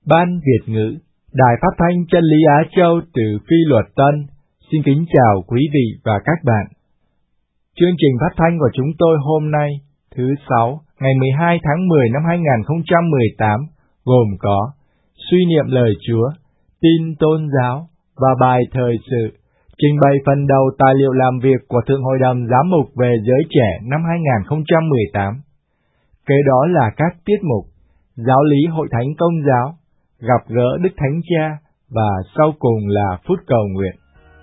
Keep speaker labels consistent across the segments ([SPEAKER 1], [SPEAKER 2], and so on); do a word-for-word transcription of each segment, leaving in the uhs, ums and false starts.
[SPEAKER 1] Ban Việt ngữ, Đài Phát thanh Chân lý Á Châu từ Phi Luật Tân, xin kính chào quý vị và các bạn. Chương trình phát thanh của chúng tôi hôm nay, thứ Sáu, ngày mười hai tháng mười năm hai nghìn không trăm mười tám, gồm có suy niệm lời Chúa, tin tôn giáo và bài thời sự, trình bày phần đầu tài liệu làm việc của Thượng Hội đồng Giám mục về giới trẻ năm hai nghìn không trăm mười tám. Kế đó là các tiết mục Giáo lý Hội Thánh Công giáo, Gặp gỡ Đức Thánh Cha và sau cùng là phút cầu nguyện.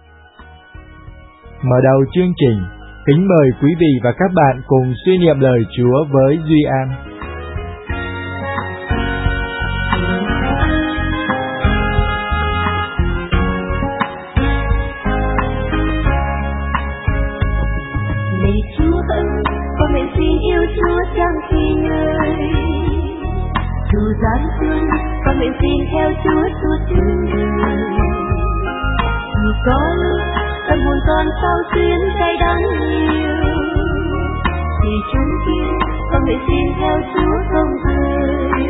[SPEAKER 1] Mở đầu chương trình, kính mời quý vị và các bạn cùng suy niệm lời Chúa với Duy An.
[SPEAKER 2] Lạy Chúa ơi, con nguyện xin yêu Chúa trong khi nơi dù gian truân, con nguyện xin theo Chúa suốt đường đời. Dù có lúc tâm hồn con sao xuyến cay đắng nhiều, thì chúng kia con nguyện xin theo Chúa không rời.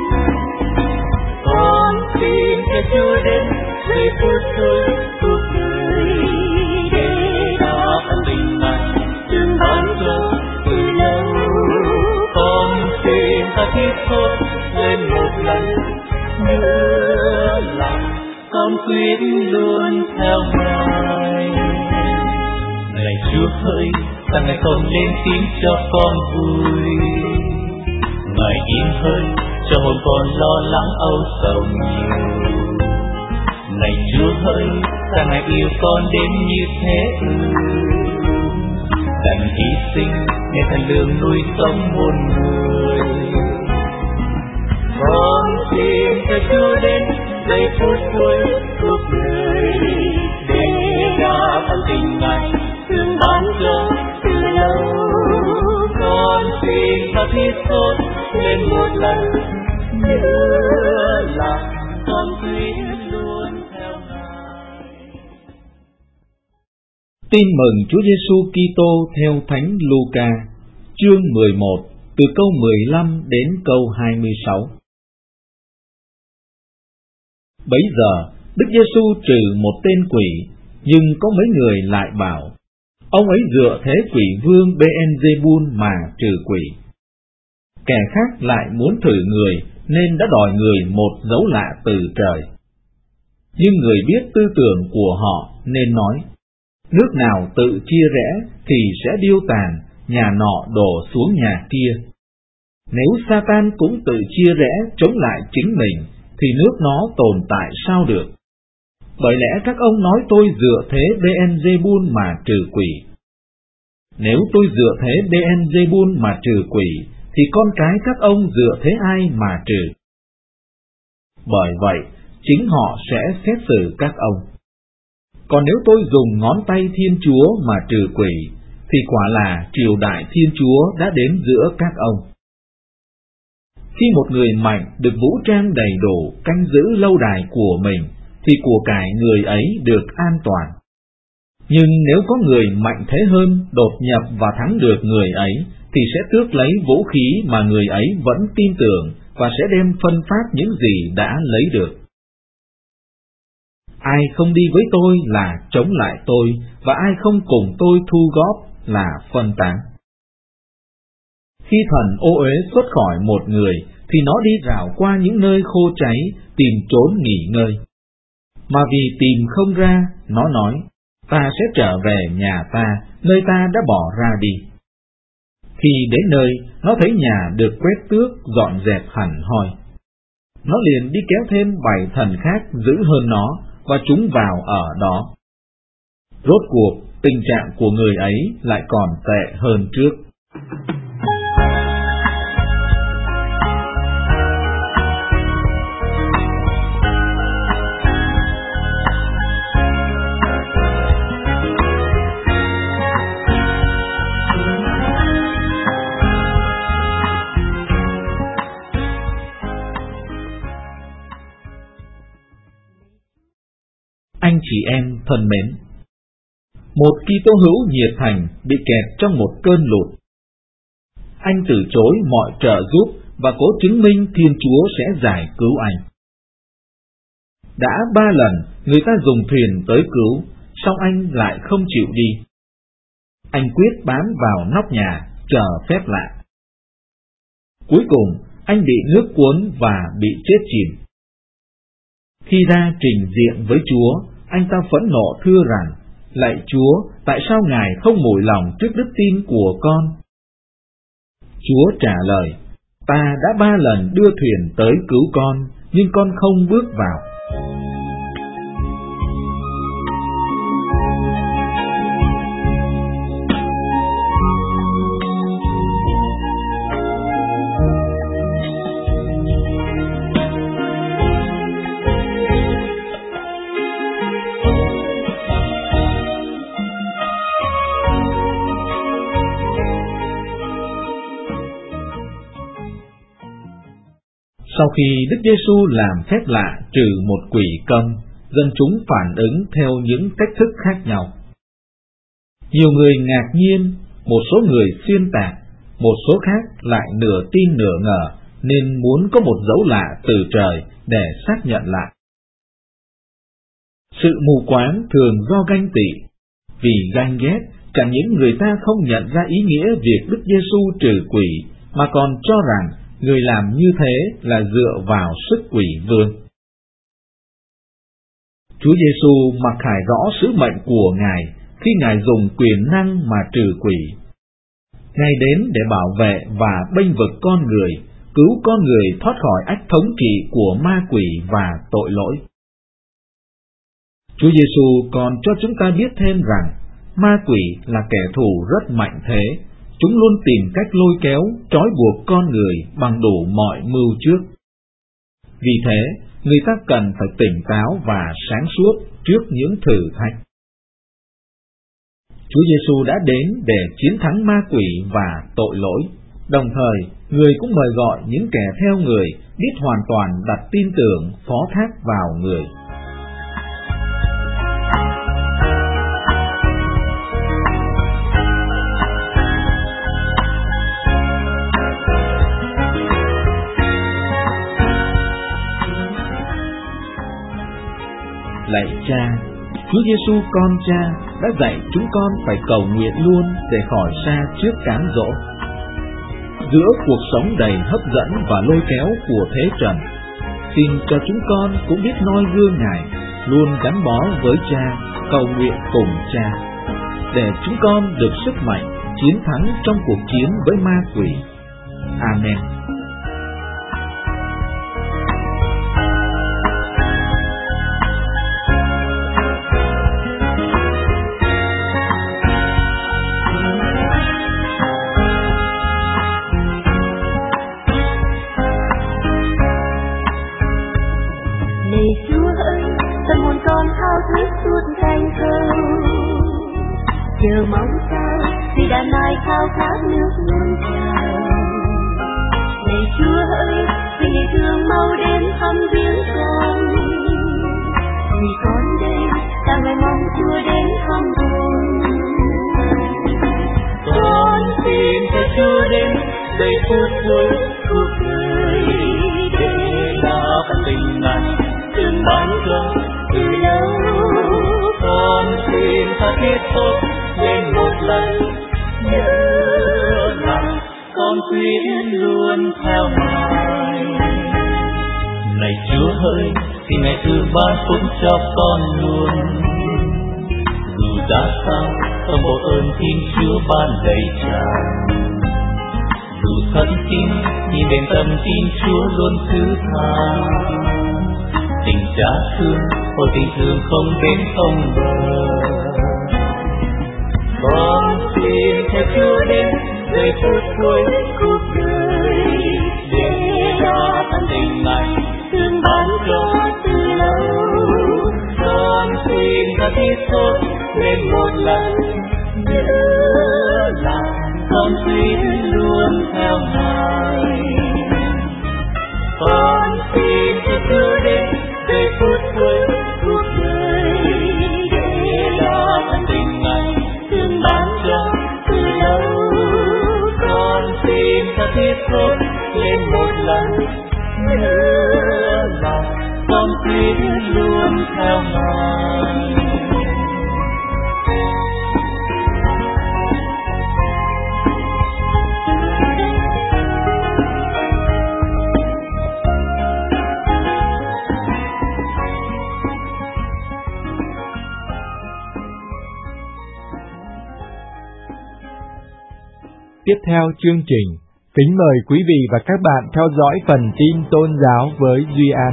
[SPEAKER 2] Con xin theo Chúa đến giây phút cuối cuộc đời, để đáp ân tình Ngài từng ban cho từ lâu. Con xin ta thiết thôi lên một lần nữa là con quyết luôn theo Ngài. Lạy Chúa ơi, ta Ngài không lên tiếng cho con vui, Ngài im hơi cho hồn con lo lắng âu sầu nhiều. Lạy Chúa ơi, ta Ngài yêu con đến như thế ư, đành hy sinh để thành lương nuôi sống muôn người. Con xin theo Chúa đến giây phút cuối cuộc đời, để đáp ân tình Ngài thương ban cho từ lâu. Con xin ta thiết tốt lên một lần nữa là con quyết luôn theo Ngài.
[SPEAKER 3] Tin mừng Chúa Giêsu Kitô theo Thánh Luca, chương mười một, từ câu mười lăm đến câu hai mươi sáu. Bấy giờ, Đức Giêsu trừ một tên quỷ, nhưng có mấy người lại bảo, ông ấy dựa thế quỷ vương Beelzebul mà trừ quỷ. Kẻ khác lại muốn thử người, nên đã đòi người một dấu lạ từ trời. Nhưng người biết tư tưởng của họ, nên nói, nước nào tự chia rẽ thì sẽ điêu tàn, nhà nọ đổ xuống nhà kia. Nếu Satan cũng tự chia rẽ chống lại chính mình, thì nước nó tồn tại sao được? Bởi lẽ các ông nói tôi dựa thế Beelzebul mà trừ quỷ. Nếu tôi dựa thế Beelzebul mà trừ quỷ, thì con cái các ông dựa thế ai mà trừ? Bởi vậy, chính họ sẽ xét xử các ông. Còn nếu tôi dùng ngón tay Thiên Chúa mà trừ quỷ, thì quả là triều đại Thiên Chúa đã đến giữa các ông. Khi một người mạnh được vũ trang đầy đủ canh giữ lâu đài của mình, thì của cải người ấy được an toàn. Nhưng nếu có người mạnh thế hơn đột nhập và thắng được người ấy, thì sẽ tước lấy vũ khí mà người ấy vẫn tin tưởng và sẽ đem phân phát những gì đã lấy được. Ai không đi với tôi là chống lại tôi, và ai không cùng tôi thu góp là phân tán. Khi thần ô uế xuất khỏi một người, thì nó đi rảo qua những nơi khô cháy, tìm trốn nghỉ ngơi. Mà vì tìm không ra, nó nói, ta sẽ trở về nhà ta, nơi ta đã bỏ ra đi. Khi đến nơi, nó thấy nhà được quét tước, dọn dẹp hẳn hoi. Nó liền đi kéo thêm bảy thần khác dữ hơn nó, và chúng vào ở đó. Rốt cuộc, tình trạng của người ấy lại còn tệ hơn trước. Anh chị em thân mến, một Kitô hữu nhiệt thành bị kẹt trong một cơn lụt. Anh từ chối mọi trợ giúp và cố chứng minh Thiên Chúa sẽ giải cứu anh. Đã ba lần người ta dùng thuyền tới cứu, song anh lại không chịu đi. Anh quyết bám vào nóc nhà, chờ phép lạ. Cuối cùng, anh bị nước cuốn và bị chết chìm. Khi ra trình diện với Chúa, anh ta phẫn nộ thưa rằng: Lạy Chúa, tại sao Ngài không mủi lòng trước đức tin của con? Chúa trả lời: Ta đã ba lần đưa thuyền tới cứu con, nhưng con không bước vào. Sau khi Đức Giêsu làm phép lạ trừ một quỷ câm, dân chúng phản ứng theo những cách thức khác nhau. Nhiều người ngạc nhiên, một số người xuyên tạc, một số khác lại nửa tin nửa ngờ, nên muốn có một dấu lạ từ trời để xác nhận lại. Sự mù quáng thường do ganh tị, vì ganh ghét chẳng những người ta không nhận ra ý nghĩa việc Đức Giêsu trừ quỷ, mà còn cho rằng người làm như thế là dựa vào sức quỷ vương. Chúa Giêsu mặc khải rõ sứ mệnh của Ngài khi Ngài dùng quyền năng mà trừ quỷ. Ngài đến để bảo vệ và bênh vực con người, cứu con người thoát khỏi ách thống trị của ma quỷ và tội lỗi. Chúa Giêsu còn cho chúng ta biết thêm rằng ma quỷ là kẻ thù rất mạnh thế. Chúng luôn tìm cách lôi kéo, trói buộc con người bằng đủ mọi mưu trước. Vì thế, người ta cần phải tỉnh táo và sáng suốt trước những thử thách. Chúa Giêsu đã đến để chiến thắng ma quỷ và tội lỗi. Đồng thời, người cũng mời gọi những kẻ theo người biết hoàn toàn đặt tin tưởng, phó thác vào người. Lạy Cha, Chúa Giêsu con Cha đã dạy chúng con phải cầu nguyện luôn để khỏi xa trước cám dỗ. Giữa cuộc sống đầy hấp dẫn và lôi kéo của thế trần, xin cho chúng con cũng biết noi gương Ngài, luôn gắn bó với Cha, cầu nguyện cùng Cha, để chúng con được sức mạnh chiến thắng trong cuộc chiến với ma quỷ. Amen.
[SPEAKER 2] Chờ mong sao vì đã nay khao khát nước muôn trào. Này Chúa ơi, vì ngày thương mau đến thăm viếng con. Vì con đây ta ngày mong Chúa đến thăm con. Con xin cho Chúa đến giây phút cuối cuộc đời, để đáp tình ngài thương bán cho từ lâu. Con xin tha thiết thôi lên một lần nhớ rằng con quyết luôn theo Ngài. Này Chúa ơi, thì Ngài thương ban phúc cho con luôn. Dù ra sao, tâm bộ ơn Thiên Chúa ban đầy tràn. Dù thân tin, nhìn đến tâm tin Chúa luôn thứ tha. Tình Cha thương, ôi tình thương không đến không bờ. Con xin theo Chúa đến giây phút cuối cuộc đời, để đáp ơn tình Ngài thương ban cho từ lâu. Con xin tha thiết thôi lên một lần nhớ là con quyết luôn theo Ngài. Con xin theo Chúa đến giây phút cuối cuộc đời, để đáp ơn tình Ngài thương ban cho từ lâu. Con xin tha thiết thôi lên một lần nhớ là con quyết luôn theo Ngài.
[SPEAKER 1] Tiếp theo chương trình, kính mời quý vị và các bạn theo dõi phần tin tôn giáo với Duy An.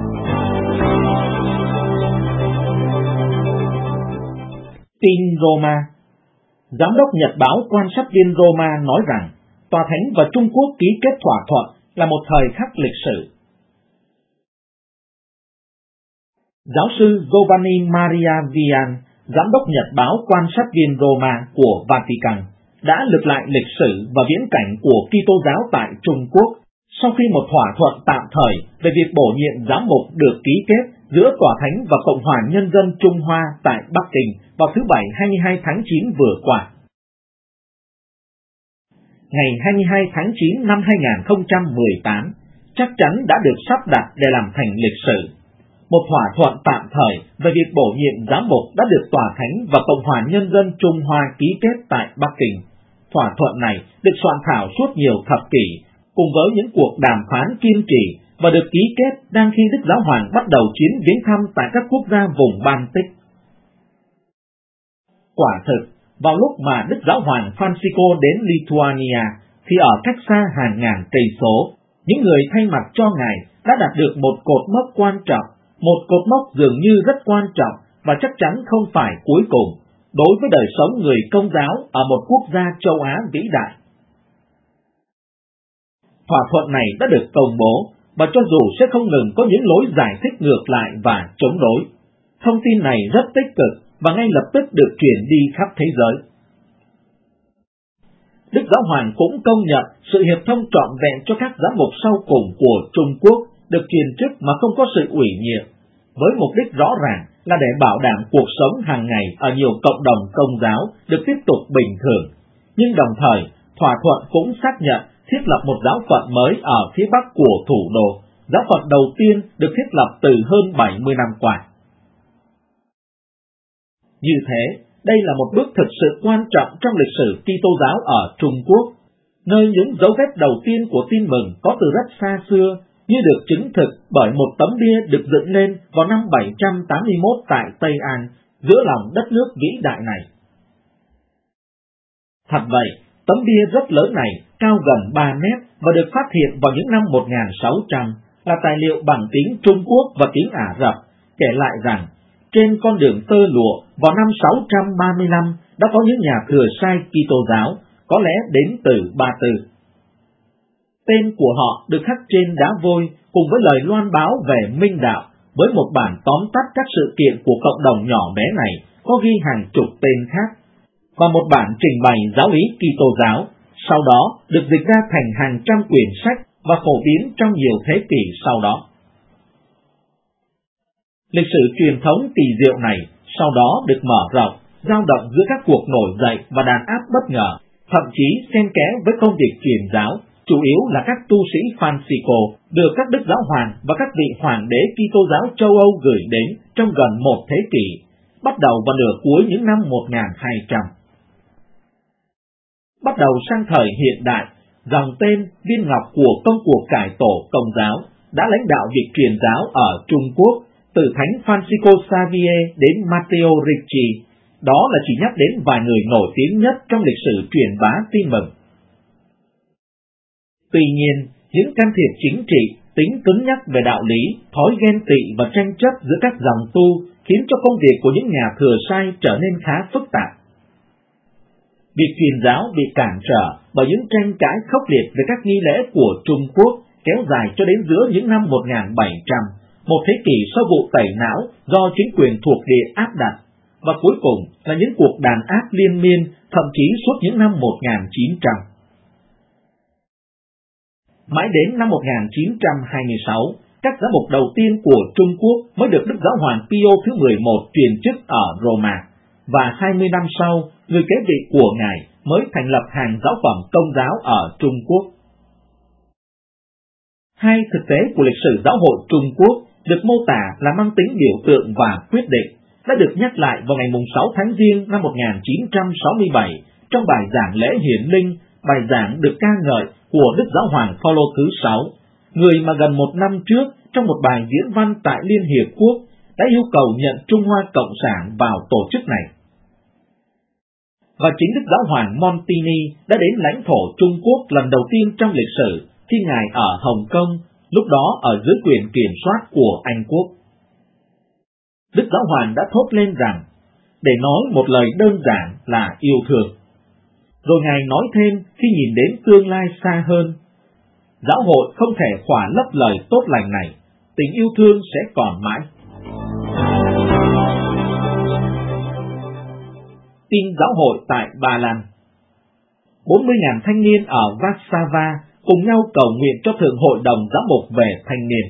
[SPEAKER 3] Tin Roma. Giám đốc Nhật báo Quan sát viên Roma nói rằng Tòa Thánh và Trung Quốc ký kết thỏa thuận là một thời khắc lịch sử. Giáo sư Giovanni Maria Vian, Giám đốc Nhật báo Quan sát viên Roma của Vatican, đã lược lại lịch sử và viễn cảnh của Kitô giáo tại Trung Quốc sau khi một thỏa thuận tạm thời về việc bổ nhiệm giám mục được ký kết giữa Tòa Thánh và Cộng hòa Nhân dân Trung Hoa tại Bắc Kinh vào thứ Bảy hai mươi hai tháng chín vừa qua. Ngày hai mươi hai tháng chín năm hai nghìn không trăm mười tám chắc chắn đã được sắp đặt để làm thành lịch sử. Một thỏa thuận tạm thời về việc bổ nhiệm giám mục đã được Tòa Thánh và Cộng hòa Nhân dân Trung Hoa ký kết tại Bắc Kinh. Thỏa thuận này được soạn thảo suốt nhiều thập kỷ, cùng với những cuộc đàm phán kiên trì và được ký kết đang khi Đức Giáo Hoàng bắt đầu chuyến viếng thăm tại các quốc gia vùng Baltic. Quả thực, vào lúc mà Đức Giáo Hoàng Francisco đến Lithuania, thì ở cách xa hàng ngàn cây số, những người thay mặt cho Ngài đã đạt được một cột mốc quan trọng, một cột mốc dường như rất quan trọng và chắc chắn không phải cuối cùng đối với đời sống người Công giáo ở một quốc gia châu Á vĩ đại. Thỏa thuận này đã được công bố, và cho dù sẽ không ngừng có những lối giải thích ngược lại và chống đối, thông tin này rất tích cực và ngay lập tức được truyền đi khắp thế giới. Đức Giáo Hoàng cũng công nhận sự hiệp thông trọn vẹn cho các giám mục sau cùng của Trung Quốc được truyền chức mà không có sự ủy nhiệm, với mục đích rõ ràng là để bảo đảm cuộc sống hàng ngày ở nhiều cộng đồng Công giáo được tiếp tục bình thường. Nhưng đồng thời, thỏa thuận cũng xác nhận thiết lập một giáo phận mới ở phía bắc của thủ đô, giáo phận đầu tiên được thiết lập từ hơn bảy mươi năm qua. Như thế, đây là một bước thực sự quan trọng trong lịch sử Kitô giáo ở Trung Quốc, nơi những dấu vết đầu tiên của tin mừng có từ rất xa xưa, như được chứng thực bởi một tấm bia được dựng lên vào năm bảy trăm tám mươi mốt tại Tây An, giữa lòng đất nước vĩ đại này. Thật vậy, tấm bia rất lớn này, cao gần ba mét và được phát hiện vào những năm một nghìn sáu trăm, là tài liệu bằng tiếng Trung Quốc và tiếng Ả Rập, kể lại rằng trên con đường tơ lụa vào năm sáu trăm ba mươi lăm đã có những nhà thừa sai Kitô giáo, có lẽ đến từ Ba Tư. Tên của họ được khắc trên đá vôi cùng với lời loan báo về minh đạo, với một bản tóm tắt các sự kiện của cộng đồng nhỏ bé này có ghi hàng chục tên khác, và một bản trình bày giáo lý Kitô giáo, sau đó được dịch ra thành hàng trăm quyển sách và phổ biến trong nhiều thế kỷ sau đó. Lịch sử truyền thống kỳ diệu này sau đó được mở rộng, dao động giữa các cuộc nổi dậy và đàn áp bất ngờ, thậm chí xen kẽ với công việc truyền giáo, chủ yếu là các tu sĩ Francisco được các đức giáo hoàng và các vị hoàng đế Kitô giáo châu Âu gửi đến trong gần một thế kỷ, bắt đầu vào nửa cuối những năm một nghìn hai trăm. Bắt đầu sang thời hiện đại, dòng tên viên ngọc của công cuộc cải tổ Công giáo đã lãnh đạo việc truyền giáo ở Trung Quốc, từ Thánh Francisco Xavier đến Matteo Ricci. Đó là chỉ nhắc đến vài người nổi tiếng nhất trong lịch sử truyền bá tin mừng. Tuy nhiên, những can thiệp chính trị, tính cứng nhắc về đạo lý, thói ghen tị và tranh chấp giữa các dòng tu khiến cho công việc của những nhà thừa sai trở nên khá phức tạp. Việc truyền giáo bị cản trở bởi những tranh cãi khốc liệt về các nghi lễ của Trung Quốc kéo dài cho đến giữa những năm một nghìn bảy trăm, một thế kỷ sau vụ tẩy não do chính quyền thuộc địa áp đặt, và cuối cùng là những cuộc đàn áp liên miên, thậm chí suốt những năm một nghìn chín trăm. Mãi đến năm một nghìn chín trăm hai mươi sáu, các giám mục đầu tiên của Trung Quốc mới được Đức Giáo hoàng Pio thứ mười một truyền chức ở Roma, và hai mươi năm sau, người kế vị của Ngài mới thành lập hàng giáo phẩm Công giáo ở Trung Quốc. Hai thực tế của lịch sử giáo hội Trung Quốc được mô tả là mang tính biểu tượng và quyết định, đã được nhắc lại vào ngày sáu tháng Giêng năm một nghìn chín trăm sáu mươi bảy trong bài giảng lễ hiển linh, bài giảng được ca ngợi của Đức Giáo hoàng Phaolô thứ sáu, người mà gần một năm trước trong một bài diễn văn tại Liên Hiệp Quốc đã yêu cầu nhận Trung Hoa Cộng sản vào tổ chức này. Và chính Đức Giáo hoàng Montini đã đến lãnh thổ Trung Quốc lần đầu tiên trong lịch sử khi Ngài ở Hồng Kông, lúc đó ở dưới quyền kiểm soát của Anh Quốc. Đức Giáo hoàng đã thốt lên rằng, để nói một lời đơn giản là yêu thương. Rồi Ngài nói thêm khi nhìn đến tương lai xa hơn, giáo hội không thể khỏa lấp lời tốt lành này, tình yêu thương sẽ còn mãi. Tin giáo hội tại Ba Lan. bốn mươi nghìn thanh niên ở Warsaw cùng nhau cầu nguyện cho Thượng hội đồng giám mục về thanh niên.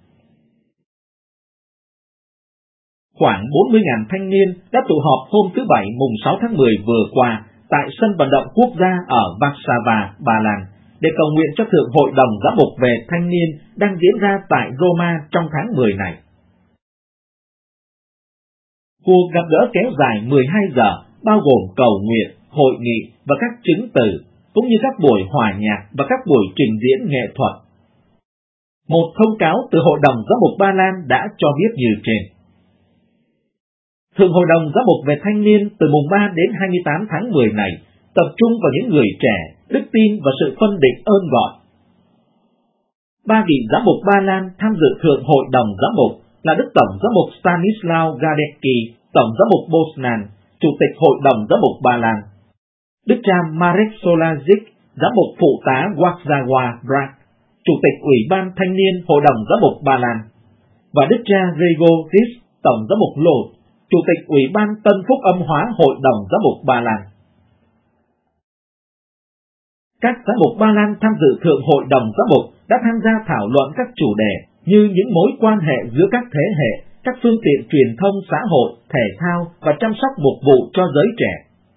[SPEAKER 3] Khoảng bốn mươi nghìn thanh niên đã tụ họp hôm thứ Bảy mùng sáu tháng mười vừa qua tại sân vận động quốc gia ở Warsaw, Ba Lan, để cầu nguyện cho Thượng hội đồng giám mục về thanh niên đang diễn ra tại Roma trong tháng mười này. Cuộc gặp gỡ kéo dài mười hai giờ, bao gồm cầu nguyện, hội nghị và các chứng từ, cũng như các buổi hòa nhạc và các buổi trình diễn nghệ thuật. Một thông cáo từ Hội đồng Giám mục Ba Lan đã cho biết như trên. Thượng Hội đồng Giám mục về thanh niên từ mùng ba đến hai mươi tám tháng mười này tập trung vào những người trẻ, đức tin và sự phân định ơn gọi. Ba vị giám mục Ba Lan tham dự Thượng Hội đồng Giám mục là Đức Tổng Giám mục Stanislaw Gadecki, Tổng Giám mục Bosnan, Chủ tịch Hội đồng Giám mục Ba Lan, Đức cha Marek Solazik, Giám mục phụ tá Warsaw Brat, Chủ tịch Ủy ban Thanh niên Hội đồng Giám mục Ba Lan, và Đức cha Gregor Ris, Tổng Giám mục Lodz, Chủ tịch Ủy ban Tân Phúc Âm hóa Hội đồng Giám mục Ba Lan. Các giám mục Ba Lan tham dự Thượng Hội đồng Giám mục đã tham gia thảo luận các chủ đề như những mối quan hệ giữa các thế hệ, các phương tiện truyền thông xã hội, thể thao và chăm sóc mục vụ cho giới trẻ.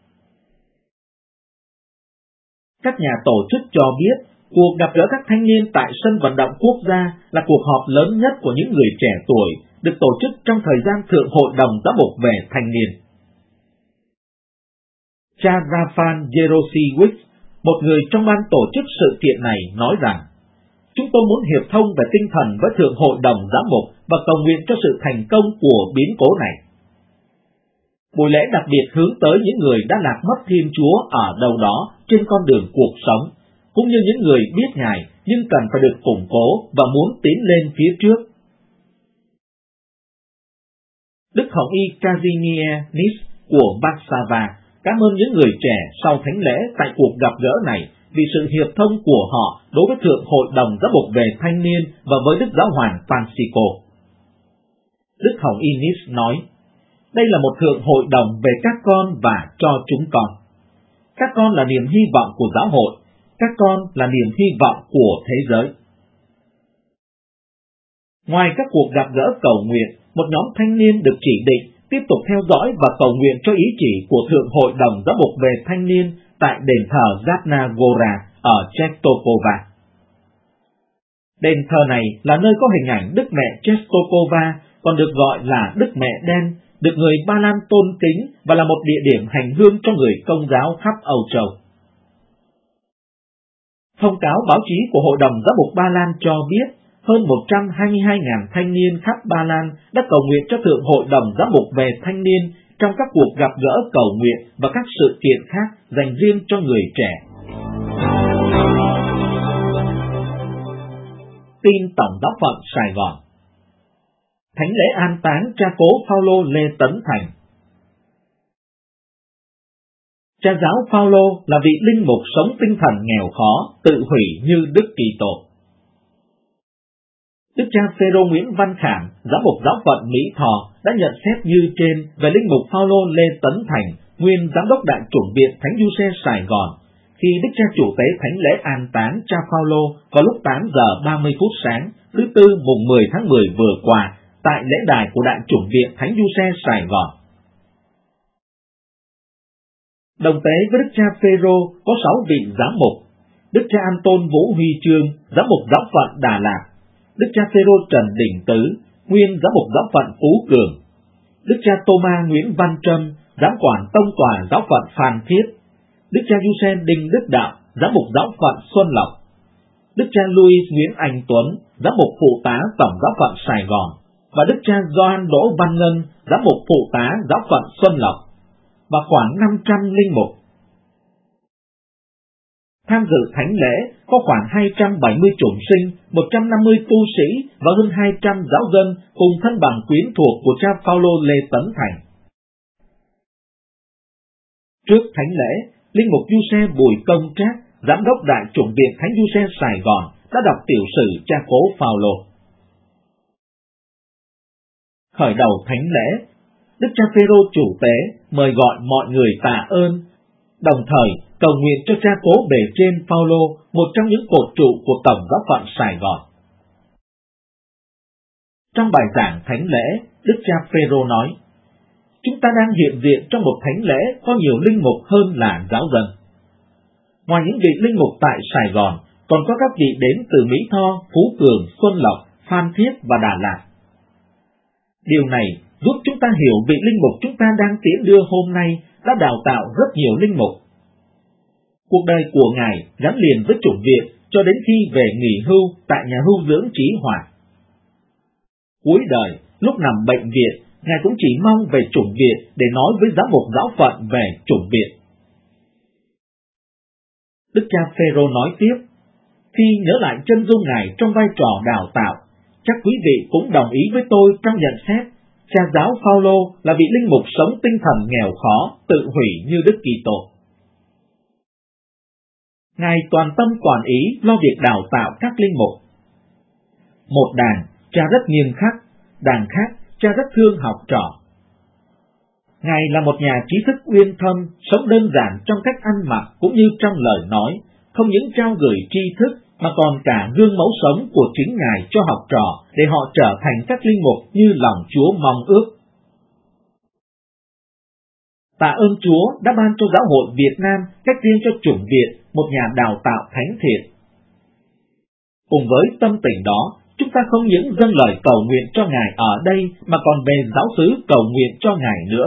[SPEAKER 3] Các nhà tổ chức cho biết, cuộc gặp gỡ các thanh niên tại sân vận động quốc gia là cuộc họp lớn nhất của những người trẻ tuổi, được tổ chức trong thời gian Thượng Hội đồng Giám mục về thanh niên. Cha Rafal Jerosiewicz, một người trong ban tổ chức sự kiện này, nói rằng, chúng tôi muốn hiệp thông về tinh thần với Thượng Hội đồng Giám mục và cầu nguyện cho sự thành công của biến cố này. Buổi lễ đặc biệt hướng tới những người đã lạc mất Thiên Chúa ở đâu đó trên con đường cuộc sống, cũng như những người biết Ngài nhưng cần phải được củng cố và muốn tiến lên phía trước. Đức Hồng Y Kazimierz Nis của Warsaw cảm ơn những người trẻ sau thánh lễ tại cuộc gặp gỡ này vì sự hiệp thông của họ đối với Thượng Hội đồng Giám mục về thanh niên và với Đức Giáo hoàng Francisco. Đức Hồng Y Nis nói, đây là một thượng hội đồng về các con và cho chúng con. Các con là niềm hy vọng của giáo hội, các con là niềm hy vọng của thế giới. Ngoài các cuộc gặp gỡ cầu nguyện, một nhóm thanh niên được chỉ định tiếp tục theo dõi và cầu nguyện cho ý chỉ của Thượng Hội đồng Giám mục về thanh niên tại đền thờ Zhatna Gora ở Czestochowa. Đền thờ này là nơi có hình ảnh Đức Mẹ Czestochowa, còn được gọi là Đức Mẹ Đen, được người Ba Lan tôn kính và là một địa điểm hành hương cho người Công giáo khắp Âu Châu. Thông cáo báo chí của Hội đồng Giám mục Ba Lan cho biết, hơn một trăm hai mươi hai nghìn thanh niên khắp Ba Lan đã cầu nguyện cho Thượng Hội đồng Giám mục về thanh niên trong các cuộc gặp gỡ cầu nguyện và các sự kiện khác dành riêng cho người trẻ. Tin Tổng giáo phận Sài Gòn. Thánh lễ an táng cha cố Phaolô Lê Tấn Thành. Cha giáo Phaolô là vị linh mục sống tinh thần nghèo khó, tự hủy như Đức Kitô. Đức cha Phêrô Nguyễn Văn Khảm, giám mục giáo phận Mỹ Tho, đã nhận xét như trên về linh mục Phaolô Lê Tấn Thành, nguyên giám đốc đại chủng viện Thánh Giuse Sài Gòn, khi Đức cha chủ tế thánh lễ an táng cha Phaolô vào lúc tám giờ ba mươi phút sáng, thứ Tư mùng mười tháng mười vừa qua, tại lễ đài của đại chủng viện Thánh Giuse Sài Gòn. Đồng tế với Đức cha Phêrô có sáu vị giám mục: Đức cha An Tôn Vũ Huy Chương, giám mục giáo phận Đà Lạt; Đức cha Phêrô Trần Đình Tứ, nguyên giám mục giáo phận Phú Cường, Đức cha Tô-ma Nguyễn Văn Trâm, giám quản tông tòa giáo phận Phan Thiết, Đức cha Giuse Đinh Đức Đạo, giám mục giáo phận Xuân Lộc, Đức cha Louis Nguyễn Anh Tuấn, giám mục phụ tá tổng giáo phận Sài Gòn, và Đức cha Gioan Đỗ Văn Ngân, giám mục phụ tá giáo phận Xuân Lộc, và khoảng năm trăm linh mục. Tham dự thánh lễ có khoảng hai trăm bảy mươi chủng sinh, một trăm năm mươi tu sĩ và hơn hai trăm giáo dân cùng thân bằng quyến thuộc của cha Phaolô Lê Tấn Thành. Trước thánh lễ, linh mục Giuse Bùi Công Trác, giám đốc đại chủng viện Thánh Giuse Sài Gòn đã đọc tiểu sử cha cố Phaolô. Khởi đầu thánh lễ, Đức cha Phêrô chủ tế mời gọi mọi người tạ ơn, đồng thời cầu nguyện cho cha cố bề trên Phaolô, một trong những cột trụ của tổng giáo phận Sài Gòn. Trong bài giảng thánh lễ, Đức cha Phêrô nói: chúng ta đang hiện diện trong một thánh lễ có nhiều linh mục hơn là giáo dân. Ngoài những vị linh mục tại Sài Gòn, còn có các vị đến từ Mỹ Tho, Phú Cường, Xuân Lộc, Phan Thiết và Đà Lạt. Điều này giúp chúng ta hiểu vị linh mục chúng ta đang tiễn đưa hôm nay đã đào tạo rất nhiều linh mục. Cuộc đời của Ngài gắn liền với chủng viện cho đến khi về nghỉ hưu tại nhà hưu dưỡng Trí Hòa. Cuối đời, lúc nằm bệnh viện, Ngài cũng chỉ mong về chủng viện để nói với giám mục giáo phận về chủng viện. Đức cha Phêrô nói tiếp: khi nhớ lại chân dung Ngài trong vai trò đào tạo, chắc quý vị cũng đồng ý với tôi trong nhận xét cha giáo Phaolô là vị linh mục sống tinh thần nghèo khó, tự hủy như Đức Kitô. Ngài toàn tâm toàn ý lo việc đào tạo các linh mục. Một đàn, cha rất nghiêm khắc; đàn khác, cha rất thương học trò. Ngài là một nhà trí thức uyên thâm, sống đơn giản trong cách ăn mặc cũng như trong lời nói, không những trao gửi tri thức mà còn cả gương mẫu sống của chính Ngài cho học trò để họ trở thành các linh mục như lòng Chúa mong ước. Tạ ơn Chúa đã ban cho Giáo hội Việt Nam cách riêng cho chủng viện một nhà đào tạo thánh thiện. Cùng với tâm tình đó, chúng ta không những dâng lời cầu nguyện cho Ngài ở đây mà còn về giáo xứ cầu nguyện cho Ngài nữa.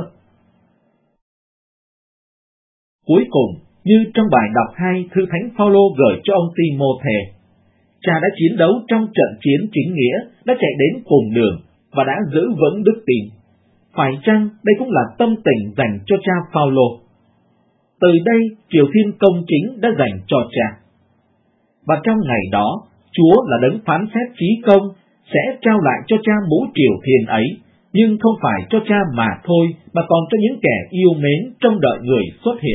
[SPEAKER 3] Cuối cùng, như trong bài đọc hai thư Thánh Phaolô gửi cho ông Ti-mô-thê, cha đã chiến đấu trong trận chiến chính nghĩa, đã chạy đến cùng đường và đã giữ vững đức tin. Phải chăng đây cũng là tâm tình dành cho cha Phaolô? Từ đây, triều thiên công chính đã dành cho cha. Và trong ngày đó, Chúa là đấng phán xét trí công, sẽ trao lại cho cha mũ triều thiên ấy, nhưng không phải cho cha mà thôi, mà còn cho những kẻ yêu mến trông đợi người xuất hiện.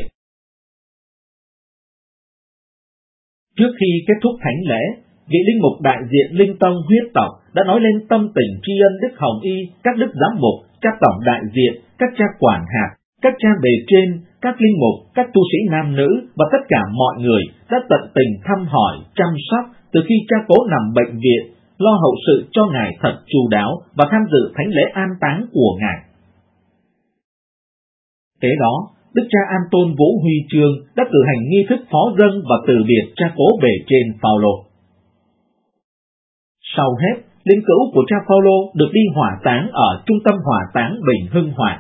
[SPEAKER 3] Trước khi kết thúc thánh lễ, vị linh mục đại diện linh tông huyết tộc đã nói lên tâm tình tri ân Đức Hồng Y, các đức giám mục, các tổng đại diện, các cha quản hạt, các cha bề trên, các linh mục, các tu sĩ nam nữ và tất cả mọi người đã tận tình thăm hỏi, chăm sóc từ khi cha cố nằm bệnh viện, lo hậu sự cho Ngài thật chu đáo và tham dự thánh lễ an táng của Ngài. Kế đó, Đức cha An-tôn Vũ Huy Chương đã cử hành nghi thức phó dâng và từ biệt cha cố bề trên Phaolô. Sau hết, linh cữu của cha Phaolô được đi hỏa táng ở trung tâm hỏa táng Bình Hưng Hòa.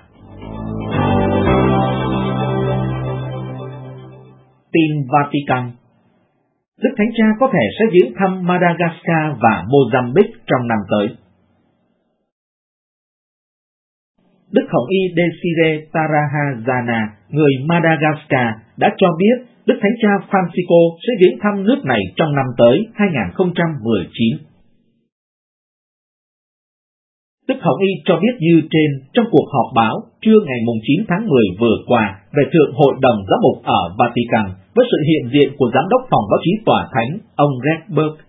[SPEAKER 3] Tin Vatican: Đức Thánh Cha có thể sẽ viếng thăm Madagascar và Mozambique trong năm tới. Đức Hồng Y Desire Tarahazana, người Madagascar, đã cho biết Đức Thánh Cha Francisco sẽ viếng thăm nước này trong năm tới hai không một chín. Đức Hồng Y cho biết như trên trong cuộc họp báo trưa ngày chín tháng mười vừa qua về Thượng Hội đồng Giám mục ở Vatican với sự hiện diện của Giám đốc Phòng Báo chí Tòa Thánh, ông Greg Burke.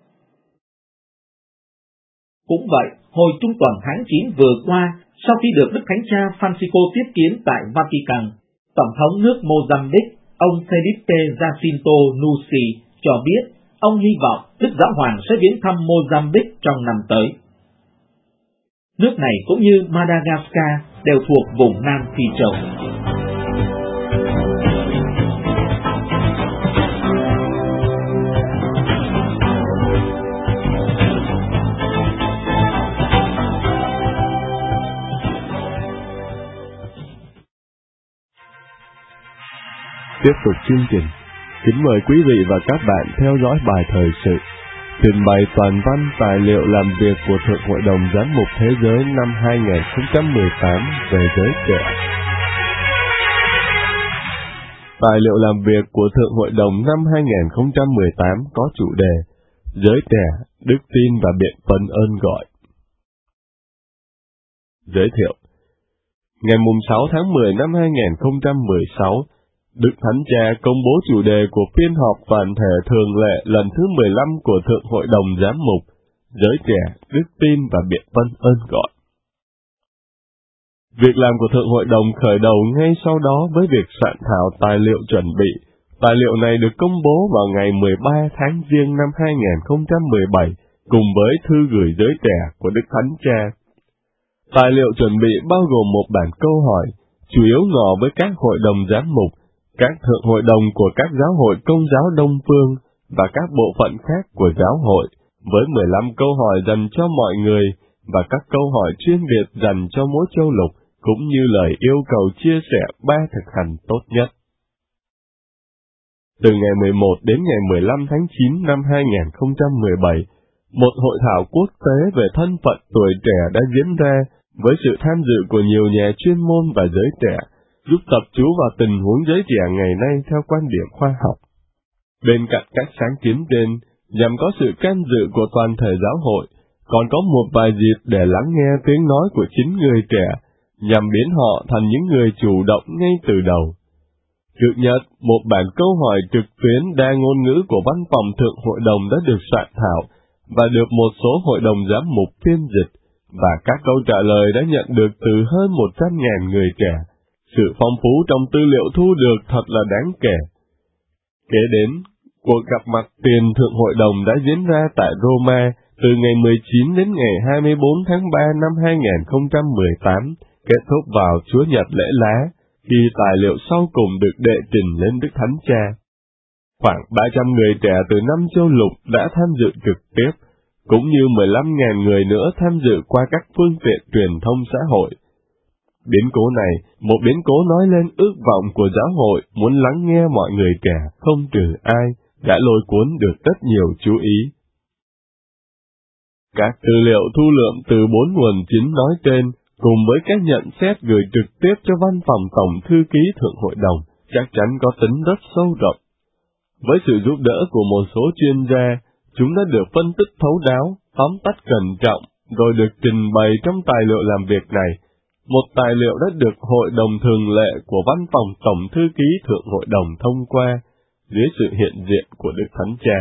[SPEAKER 3] Cũng vậy, hồi trung tuần tháng chín vừa qua, sau khi được Đức Thánh Cha Francisco tiếp kiến tại Vatican, Tổng thống nước Mozambique, ông Felipe Jacinto Nyusi, cho biết ông hy vọng Đức Giáo Hoàng sẽ viếng thăm Mozambique trong năm tới. Nước này cũng như Madagascar đều thuộc vùng Nam Phi Châu.
[SPEAKER 4] tiếp tục chương trình. Kính mời quý vị và các bạn theo dõi bài thời sự, trình bày toàn văn tài liệu làm việc của Thượng Hội đồng Giám mục Thế giới năm hai không một tám về giới trẻ. Tài liệu làm việc của Thượng Hội đồng năm hai không một tám có chủ đề Giới trẻ, đức tin và biện phân ơn gọi. Giới thiệu. Ngày sáu tháng mười năm hai không một sáu, Đức Thánh Cha công bố chủ đề của phiên họp toàn thể thường lệ lần thứ mười lăm của Thượng Hội đồng Giám mục, Giới trẻ, đức tin và biện phân ơn gọi. Việc làm của Thượng Hội đồng khởi đầu ngay sau đó với việc soạn thảo tài liệu chuẩn bị. Tài liệu này được công bố vào ngày mười ba tháng Giêng năm hai không một bảy cùng với thư gửi giới trẻ của Đức Thánh Cha. Tài liệu chuẩn bị bao gồm một bản câu hỏi, chủ yếu ngỏ với các hội đồng giám mục, các thượng hội đồng của các giáo hội Công giáo Đông Phương và các bộ phận khác của giáo hội, với mười lăm câu hỏi dành cho mọi người và các câu hỏi chuyên biệt dành cho mỗi châu lục, cũng như lời yêu cầu chia sẻ ba thực hành tốt nhất. Từ ngày mười một đến ngày mười lăm tháng chín năm hai không một bảy, một hội thảo quốc tế về thân phận tuổi trẻ đã diễn ra với sự tham dự của nhiều nhà chuyên môn và giới trẻ, giúp tập trung vào tình huống giới trẻ ngày nay theo quan điểm khoa học. Bên cạnh các sáng kiến trên, nhằm có sự can dự của toàn thể giáo hội, còn có một vài dịp để lắng nghe tiếng nói của chính người trẻ, nhằm biến họ thành những người chủ động ngay từ đầu. Trước nhất, một bản câu hỏi trực tuyến đa ngôn ngữ của Văn phòng Thượng Hội đồng đã được soạn thảo và được một số hội đồng giám mục phiên dịch, và các câu trả lời đã nhận được từ hơn một trăm nghìn người trẻ. Sự phong phú trong tư liệu thu được thật là đáng kể. Kế đến, cuộc gặp mặt tiền Thượng Hội đồng đã diễn ra tại Roma từ ngày mười chín đến ngày hai mươi bốn tháng ba năm hai không một tám, kết thúc vào Chúa Nhật lễ lá, khi tài liệu sau cùng được đệ trình lên Đức Thánh Cha. Khoảng ba trăm người trẻ từ năm châu lục đã tham dự trực tiếp, cũng như mười lăm nghìn người nữa tham dự qua các phương tiện truyền thông xã hội. Biến cố này, một biến cố nói lên ước vọng của giáo hội muốn lắng nghe mọi người trẻ, không trừ ai, đã lôi cuốn được rất nhiều chú ý. Các tư liệu thu lượm từ bốn nguồn chính nói trên, cùng với các nhận xét gửi trực tiếp cho văn phòng Tổng Thư ký Thượng Hội đồng, chắc chắn có tính rất sâu rộng. Với sự giúp đỡ của một số chuyên gia, chúng đã được phân tích thấu đáo, tóm tắt cẩn trọng, rồi được trình bày trong tài liệu làm việc này, một tài liệu đã được Hội đồng thường lệ của Văn phòng Tổng Thư ký Thượng Hội đồng thông qua, dưới sự hiện diện của Đức Thánh Cha.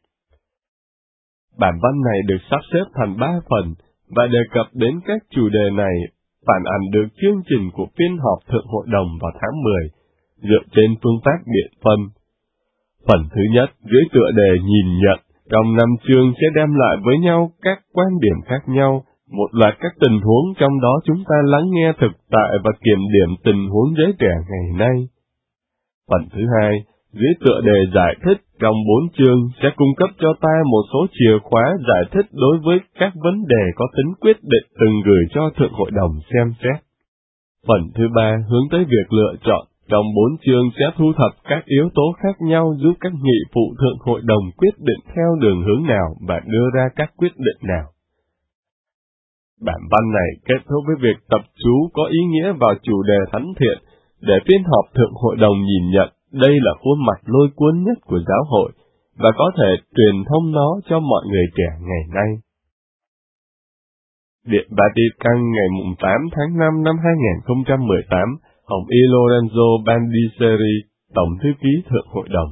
[SPEAKER 4] Bản văn này được sắp xếp thành ba phần, và đề cập đến các chủ đề này, phản ảnh được chương trình của phiên họp Thượng Hội đồng vào tháng mười, dựa trên phương pháp biện phân. Phần thứ nhất, dưới tựa đề nhìn nhận, trong năm chương sẽ đem lại với nhau các quan điểm khác nhau, một loạt các tình huống trong đó chúng ta lắng nghe thực tại và kiểm điểm tình huống giới trẻ ngày nay. Phần thứ hai, dưới tựa đề giải thích, trong bốn chương sẽ cung cấp cho ta một số chìa khóa giải thích đối với các vấn đề có tính quyết định từng gửi cho Thượng Hội đồng xem xét. Phần thứ ba hướng tới việc lựa chọn, trong bốn chương sẽ thu thập các yếu tố khác nhau giúp các nghị phụ Thượng Hội đồng quyết định theo đường hướng nào và đưa ra các quyết định nào. Bản văn này kết thúc với việc tập chú có ý nghĩa vào chủ đề thánh thiện, để phiên họp Thượng Hội đồng nhìn nhận đây là khuôn mặt lôi cuốn nhất của giáo hội, và có thể truyền thông nó cho mọi người trẻ ngày nay. Điện Vatican ngày tám tháng năm năm hai không một tám, ông I. Lorenzo Bandiceri, Tổng Thư ký Thượng Hội đồng.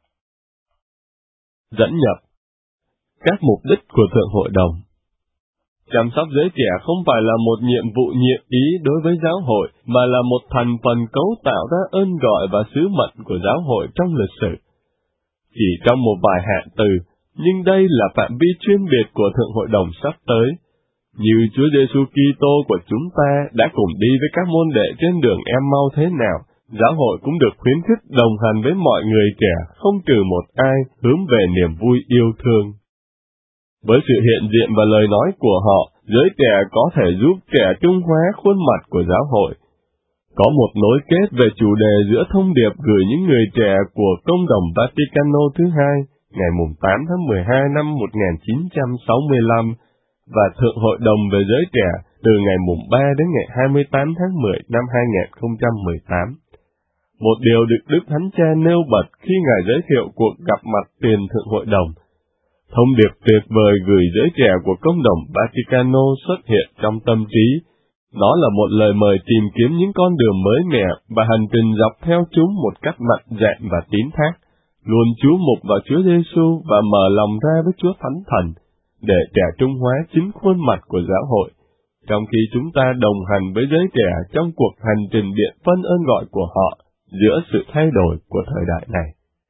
[SPEAKER 4] Dẫn nhập. Các mục đích của Thượng Hội đồng. Chăm sóc giới trẻ không phải là một nhiệm vụ nhiệm ý đối với giáo hội, mà là một thành phần cấu tạo ra ơn gọi và sứ mệnh của giáo hội trong lịch sử. Chỉ trong một vài hạn từ, nhưng đây là phạm vi chuyên biệt của Thượng Hội đồng sắp tới. Như Chúa Giêsu Kitô của chúng ta đã cùng đi với các môn đệ trên đường Em-mau thế nào, giáo hội cũng được khuyến khích đồng hành với mọi người trẻ, không trừ một ai, hướng về niềm vui yêu thương. Với sự hiện diện và lời nói của họ, giới trẻ có thể giúp trẻ trung hóa khuôn mặt của giáo hội. Có một nối kết về chủ đề giữa thông điệp gửi những người trẻ của Công đồng Vaticano thứ hai ngày tám tháng mười hai năm một nghìn chín trăm sáu mươi lăm và Thượng Hội đồng về giới trẻ từ ngày ba đến ngày hai mươi tám tháng mười năm hai nghìn không trăm mười tám. Một điều được Đức Thánh Cha nêu bật khi Ngài giới thiệu cuộc gặp mặt tiền Thượng Hội đồng. Thông điệp tuyệt vời gửi giới trẻ của Công đồng Vaticano xuất hiện trong tâm trí. Đó là một lời mời tìm kiếm những con đường mới mẻ và hành trình dọc theo chúng một cách mạnh dạn và tín thác, luôn chú mục vào Chúa Giêsu và mở lòng ra với Chúa Thánh Thần, để trẻ trung hóa chính khuôn mặt của giáo hội, trong khi chúng ta đồng hành với giới trẻ trong cuộc hành trình biện phân ơn gọi của họ giữa sự thay đổi của thời đại này.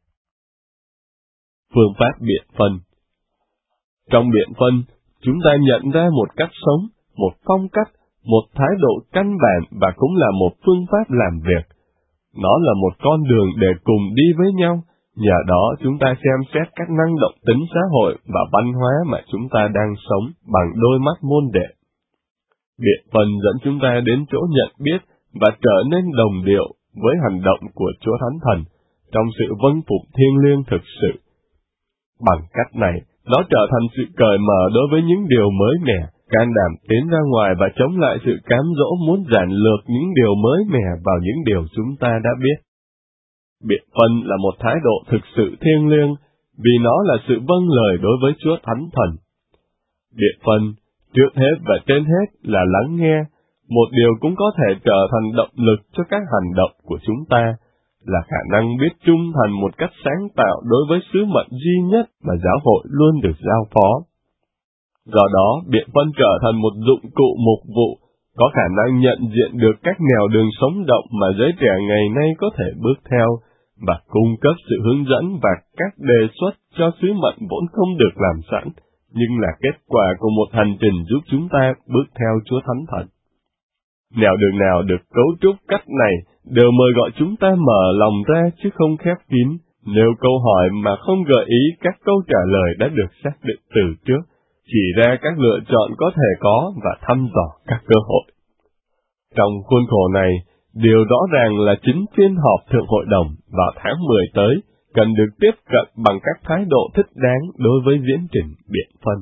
[SPEAKER 4] Phương pháp biện phân. Trong biện phân, chúng ta nhận ra một cách sống, một phong cách, một thái độ căn bản và cũng là một phương pháp làm việc. Nó là một con đường để cùng đi với nhau, nhờ đó chúng ta xem xét các năng động tính xã hội và văn hóa mà chúng ta đang sống bằng đôi mắt môn đệ. Biện phân dẫn chúng ta đến chỗ nhận biết và trở nên đồng điệu với hành động của Chúa Thánh Thần trong sự vâng phục thiêng liêng thực sự. Bằng cách này, nó trở thành sự cởi mở đối với những điều mới mẻ, can đảm tiến ra ngoài và chống lại sự cám dỗ muốn giản lược những điều mới mẻ vào những điều chúng ta đã biết. Biện phân là một thái độ thực sự thiêng liêng, vì nó là sự vâng lời đối với Chúa Thánh Thần. Biện phân, trước hết và trên hết là lắng nghe, một điều cũng có thể trở thành động lực cho các hành động của chúng ta, là khả năng biết trung thành một cách sáng tạo đối với sứ mệnh duy nhất mà giáo hội luôn được giao phó. Do đó, biện phân trở thành một dụng cụ mục vụ, có khả năng nhận diện được các nẻo đường sống động mà giới trẻ ngày nay có thể bước theo, và cung cấp sự hướng dẫn và các đề xuất cho sứ mệnh vốn không được làm sẵn, nhưng là kết quả của một hành trình giúp chúng ta bước theo Chúa Thánh Thần. Nẻo đường nào được cấu trúc cách này đều mời gọi chúng ta mở lòng ra chứ không khép kín, nêu câu hỏi mà không gợi ý các câu trả lời đã được xác định từ trước, chỉ ra các lựa chọn có thể có và thăm dò các cơ hội. Trong khuôn khổ này, điều rõ ràng là chính phiên họp Thượng Hội đồng vào tháng mười tới cần được tiếp cận bằng các thái độ thích đáng đối với diễn trình biện phân.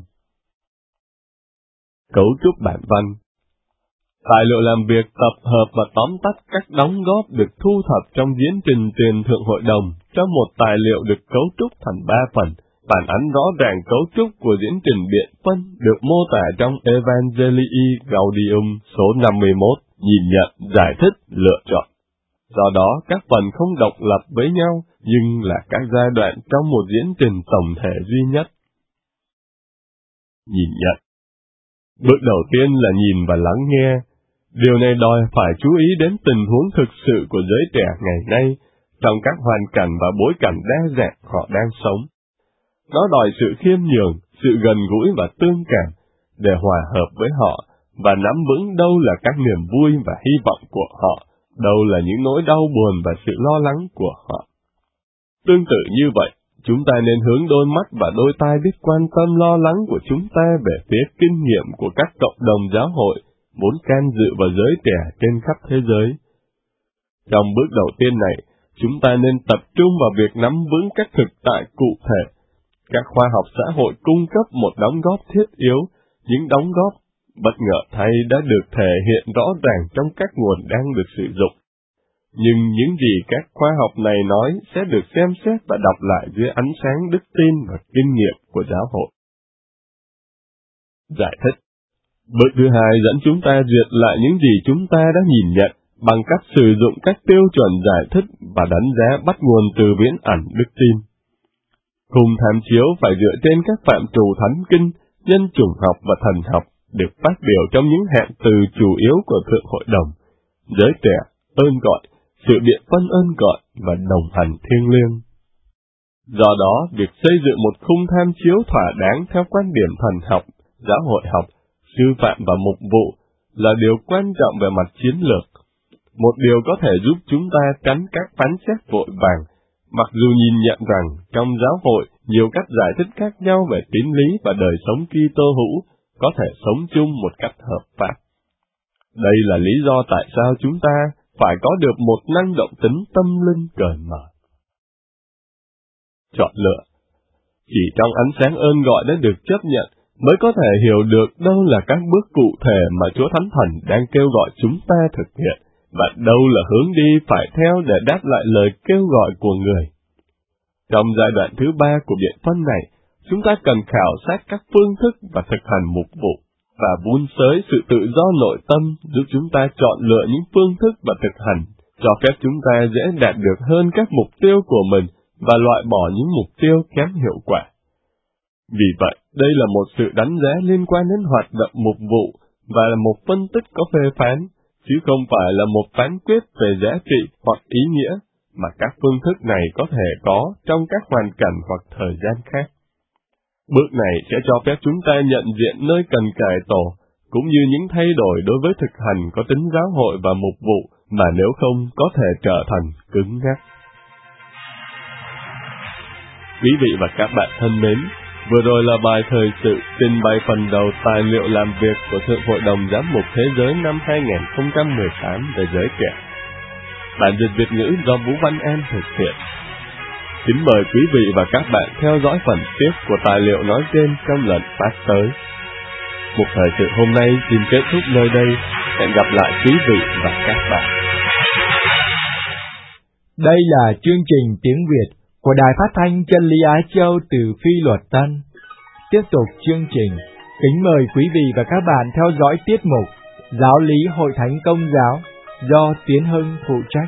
[SPEAKER 4] Cấu trúc bản văn. Tài liệu làm việc tập hợp và tóm tắt các đóng góp được thu thập trong diễn trình tiền Thượng Hội đồng trong một tài liệu được cấu trúc thành ba phần, phản ánh rõ ràng cấu trúc của diễn trình biện phân được mô tả trong Evangelii Gaudium số năm mươi mốt, nhìn nhận, giải thích, lựa chọn. Do đó, các phần không độc lập với nhau, nhưng là các giai đoạn trong một diễn trình tổng thể duy nhất. Nhìn nhận. Bước đầu tiên là nhìn và lắng nghe. Điều này đòi phải chú ý đến tình huống thực sự của giới trẻ ngày nay, trong các hoàn cảnh và bối cảnh đa dạng họ đang sống. Nó đòi sự khiêm nhường, sự gần gũi và tương cảm, để hòa hợp với họ, và nắm vững đâu là các niềm vui và hy vọng của họ, đâu là những nỗi đau buồn và sự lo lắng của họ. Tương tự như vậy, chúng ta nên hướng đôi mắt và đôi tai biết quan tâm lo lắng của chúng ta về phía kinh nghiệm của các cộng đồng giáo hội muốn can dự vào giới trẻ trên khắp thế giới. Trong bước đầu tiên này, chúng ta nên tập trung vào việc nắm vững các thực tại cụ thể. Các khoa học xã hội cung cấp một đóng góp thiết yếu, những đóng góp bất ngờ thay đã được thể hiện rõ ràng trong các nguồn đang được sử dụng. Nhưng những gì các khoa học này nói sẽ được xem xét và đọc lại dưới ánh sáng đức tin và kinh nghiệm của giáo hội. Giải thích. Bước thứ hai dẫn chúng ta duyệt lại những gì chúng ta đã nhìn nhận bằng cách sử dụng các tiêu chuẩn giải thích và đánh giá bắt nguồn từ viễn ảnh đức tin. Khung tham chiếu phải dựa trên các phạm trù thánh kinh, nhân chủng học và thần học được phát biểu trong những hạn từ chủ yếu của Thượng Hội đồng, giới trẻ, ơn gọi, sự biện phân ơn gọi và đồng hành thiêng liêng. Do đó, việc xây dựng một khung tham chiếu thỏa đáng theo quan điểm thần học, giáo hội học, sư phạm và mục vụ là điều quan trọng về mặt chiến lược. Một điều có thể giúp chúng ta tránh các phán xét vội vàng, mặc dù nhìn nhận rằng trong giáo hội nhiều cách giải thích khác nhau về tín lý và đời sống Kitô hữu có thể sống chung một cách hợp pháp. Đây là lý do tại sao chúng ta, phải có được một năng động tính tâm linh cởi mở. Chọn lựa. Chỉ trong ánh sáng ơn gọi đã được chấp nhận, mới có thể hiểu được đâu là các bước cụ thể mà Chúa Thánh Thần đang kêu gọi chúng ta thực hiện, và đâu là hướng đi phải theo để đáp lại lời kêu gọi của người. Trong giai đoạn thứ ba của biện phân này, chúng ta cần khảo sát các phương thức và thực hành mục vụ, và vun sới sự tự do nội tâm giúp chúng ta chọn lựa những phương thức và thực hành, cho phép chúng ta dễ đạt được hơn các mục tiêu của mình và loại bỏ những mục tiêu kém hiệu quả. Vì vậy, đây là một sự đánh giá liên quan đến hoạt động mục vụ và là một phân tích có phê phán, chứ không phải là một phán quyết về giá trị hoặc ý nghĩa mà các phương thức này có thể có trong các hoàn cảnh hoặc thời gian khác. Bước này sẽ cho phép chúng ta nhận diện nơi cần cải tổ, cũng như những thay đổi đối với thực hành có tính giáo hội và mục vụ mà nếu không có thể trở thành cứng nhắc. Quý vị và các bạn thân mến, vừa rồi là bài thời sự trình bày phần đầu tài liệu làm việc của Thượng Hội đồng Giám mục Thế giới năm hai không một tám về giới trẻ. Bản dịch Việt ngữ do Vũ Văn Em thực hiện. Kính mời quý vị và các bạn theo dõi phần tiếp của tài liệu nói trên trong lần phát tới. Một thời sự hôm nay xin kết thúc nơi đây. Hẹn gặp lại quý vị và các bạn.
[SPEAKER 1] Đây là chương trình tiếng Việt của Đài Phát thanh Chân lý Á Châu từ Phi Luật Tân. Tiếp tục chương trình, kính mời quý vị và các bạn theo dõi tiết mục Giáo lý Hội Thánh Công giáo do Tiến Hưng phụ trách.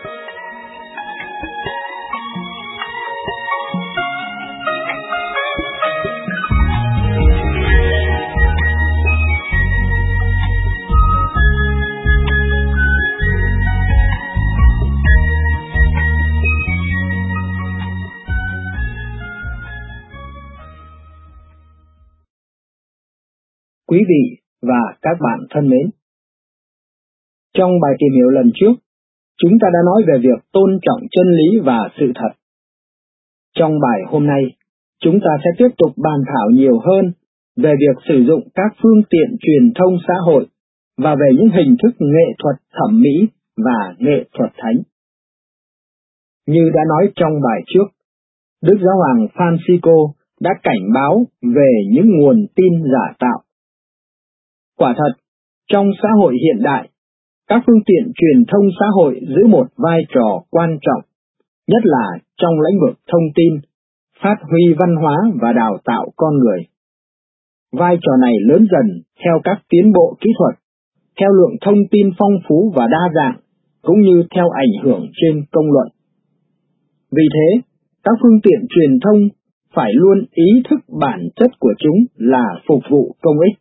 [SPEAKER 5] Quý vị và các bạn thân mến, trong bài tìm hiểu lần trước, chúng ta đã nói về việc tôn trọng chân lý và sự thật. Trong bài hôm nay, chúng ta sẽ tiếp tục bàn thảo nhiều hơn về việc sử dụng các phương tiện truyền thông xã hội và về những hình thức nghệ thuật thẩm mỹ và nghệ thuật thánh. Như đã nói trong bài trước, Đức Giáo hoàng Francisco đã cảnh báo về những nguồn tin giả tạo. Quả thật, trong xã hội hiện đại, các phương tiện truyền thông xã hội giữ một vai trò quan trọng, nhất là trong lĩnh vực thông tin, phát huy văn hóa và đào tạo con người. Vai trò này lớn dần theo các tiến bộ kỹ thuật, theo lượng thông tin phong phú và đa dạng, cũng như theo ảnh hưởng trên công luận. Vì thế, các phương tiện truyền thông phải luôn ý thức bản chất của chúng là phục vụ công ích.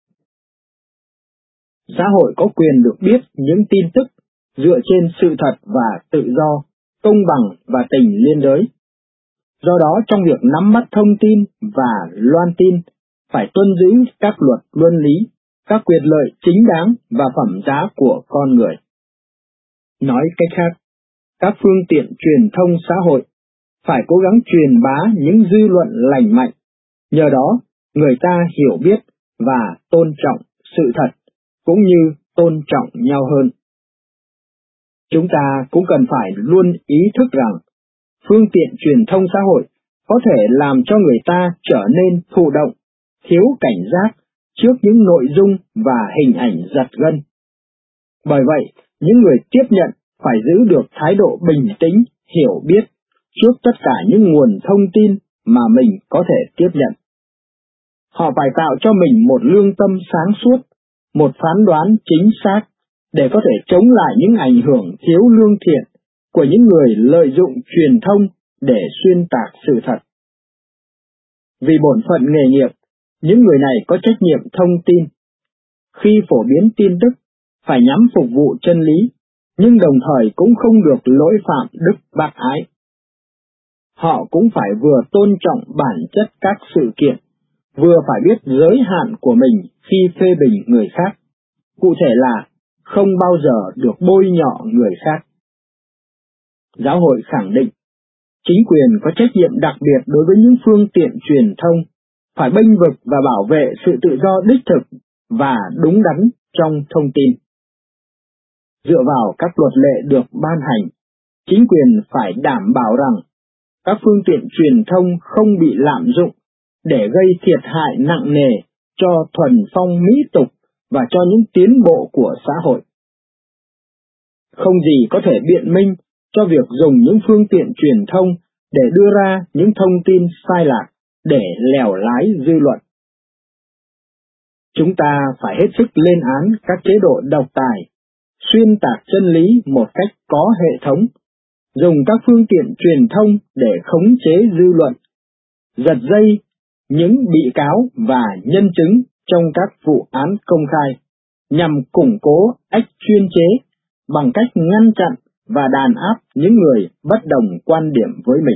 [SPEAKER 5] Xã hội có quyền được biết những tin tức dựa trên sự thật và tự do, công bằng và tình liên đới. Do đó, trong việc nắm bắt thông tin và loan tin, phải tuân giữ các luật luân lý, các quyền lợi chính đáng và phẩm giá của con người. Nói cách khác, các phương tiện truyền thông xã hội phải cố gắng truyền bá những dư luận lành mạnh, nhờ đó người ta hiểu biết và tôn trọng sự thật, cũng như tôn trọng nhau hơn. Chúng ta cũng cần phải luôn ý thức rằng, phương tiện truyền thông xã hội có thể làm cho người ta trở nên thụ động, thiếu cảnh giác trước những nội dung và hình ảnh giật gân. Bởi vậy, những người tiếp nhận phải giữ được thái độ bình tĩnh, hiểu biết trước tất cả những nguồn thông tin mà mình có thể tiếp nhận. Họ phải tạo cho mình một lương tâm sáng suốt, một phán đoán chính xác để có thể chống lại những ảnh hưởng thiếu lương thiện của những người lợi dụng truyền thông để xuyên tạc sự thật. Vì bổn phận nghề nghiệp, những người này có trách nhiệm thông tin. Khi phổ biến tin tức, phải nhắm phục vụ chân lý, nhưng đồng thời cũng không được lỗi phạm đức bác ái. Họ cũng phải vừa tôn trọng bản chất các sự kiện, vừa phải biết giới hạn của mình khi phê bình người khác, cụ thể là không bao giờ được bôi nhọ người khác. Giáo hội khẳng định, chính quyền có trách nhiệm đặc biệt đối với những phương tiện truyền thông, phải bênh vực và bảo vệ sự tự do đích thực và đúng đắn trong thông tin. Dựa vào các luật lệ được ban hành, chính quyền phải đảm bảo rằng các phương tiện truyền thông không bị lạm dụng để gây thiệt hại nặng nề cho thuần phong mỹ tục và cho những tiến bộ của xã hội. Không gì có thể biện minh cho việc dùng những phương tiện truyền thông để đưa ra những thông tin sai lạc để lèo lái dư luận. Chúng ta phải hết sức lên án các chế độ độc tài, xuyên tạc chân lý một cách có hệ thống, dùng các phương tiện truyền thông để khống chế dư luận, giật dây những bị cáo và nhân chứng trong các vụ án công khai, nhằm củng cố ách chuyên chế bằng cách ngăn chặn và đàn áp những người bất đồng quan điểm với mình.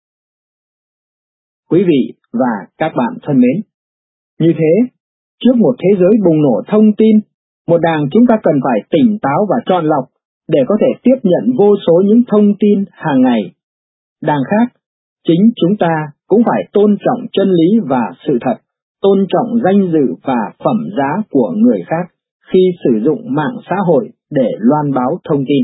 [SPEAKER 5] Quý vị và các bạn thân mến, như thế, trước một thế giới bùng nổ thông tin, một đảng chúng ta cần phải tỉnh táo và chọn lọc để có thể tiếp nhận vô số những thông tin hàng ngày. Đảng khác, chính chúng ta cũng phải tôn trọng chân lý và sự thật, tôn trọng danh dự và phẩm giá của người khác khi sử dụng mạng xã hội để loan báo thông tin.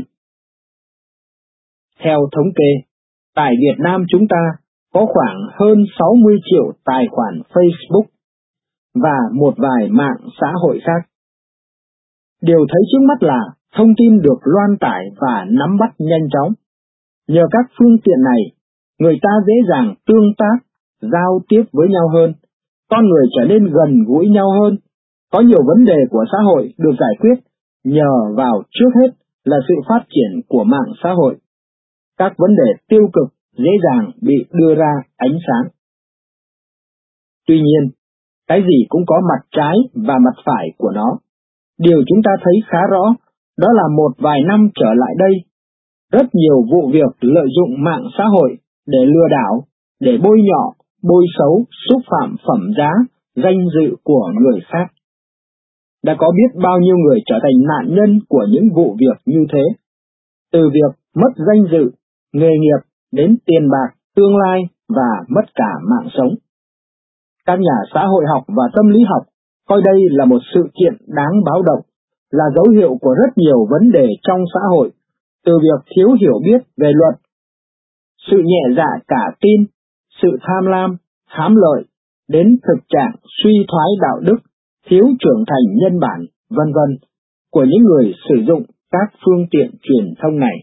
[SPEAKER 5] Theo thống kê, tại Việt Nam chúng ta có khoảng hơn sáu mươi triệu tài khoản Facebook và một vài mạng xã hội khác. Điều thấy trước mắt là thông tin được loan tải và nắm bắt nhanh chóng. Nhờ các phương tiện này, người ta dễ dàng tương tác, giao tiếp với nhau hơn, con người trở nên gần gũi nhau hơn. Có nhiều vấn đề của xã hội được giải quyết nhờ vào trước hết là sự phát triển của mạng xã hội. Các vấn đề tiêu cực dễ dàng bị đưa ra ánh sáng. Tuy nhiên, cái gì cũng có mặt trái và mặt phải của nó. Điều chúng ta thấy khá rõ, đó là một vài năm trở lại đây, rất nhiều vụ việc lợi dụng mạng xã hội để lừa đảo, để bôi nhọ, bôi xấu, xúc phạm phẩm giá, danh dự của người khác. Đã có biết bao nhiêu người trở thành nạn nhân của những vụ việc như thế. Từ việc mất danh dự, nghề nghiệp, đến tiền bạc, tương lai và mất cả mạng sống. Các nhà xã hội học và tâm lý học coi đây là một sự kiện đáng báo động, là dấu hiệu của rất nhiều vấn đề trong xã hội, từ việc thiếu hiểu biết về luật, sự nhẹ dạ cả tin, sự tham lam, hám lợi, đến thực trạng suy thoái đạo đức, thiếu trưởng thành nhân bản, vân vân của những người sử dụng các phương tiện truyền thông này.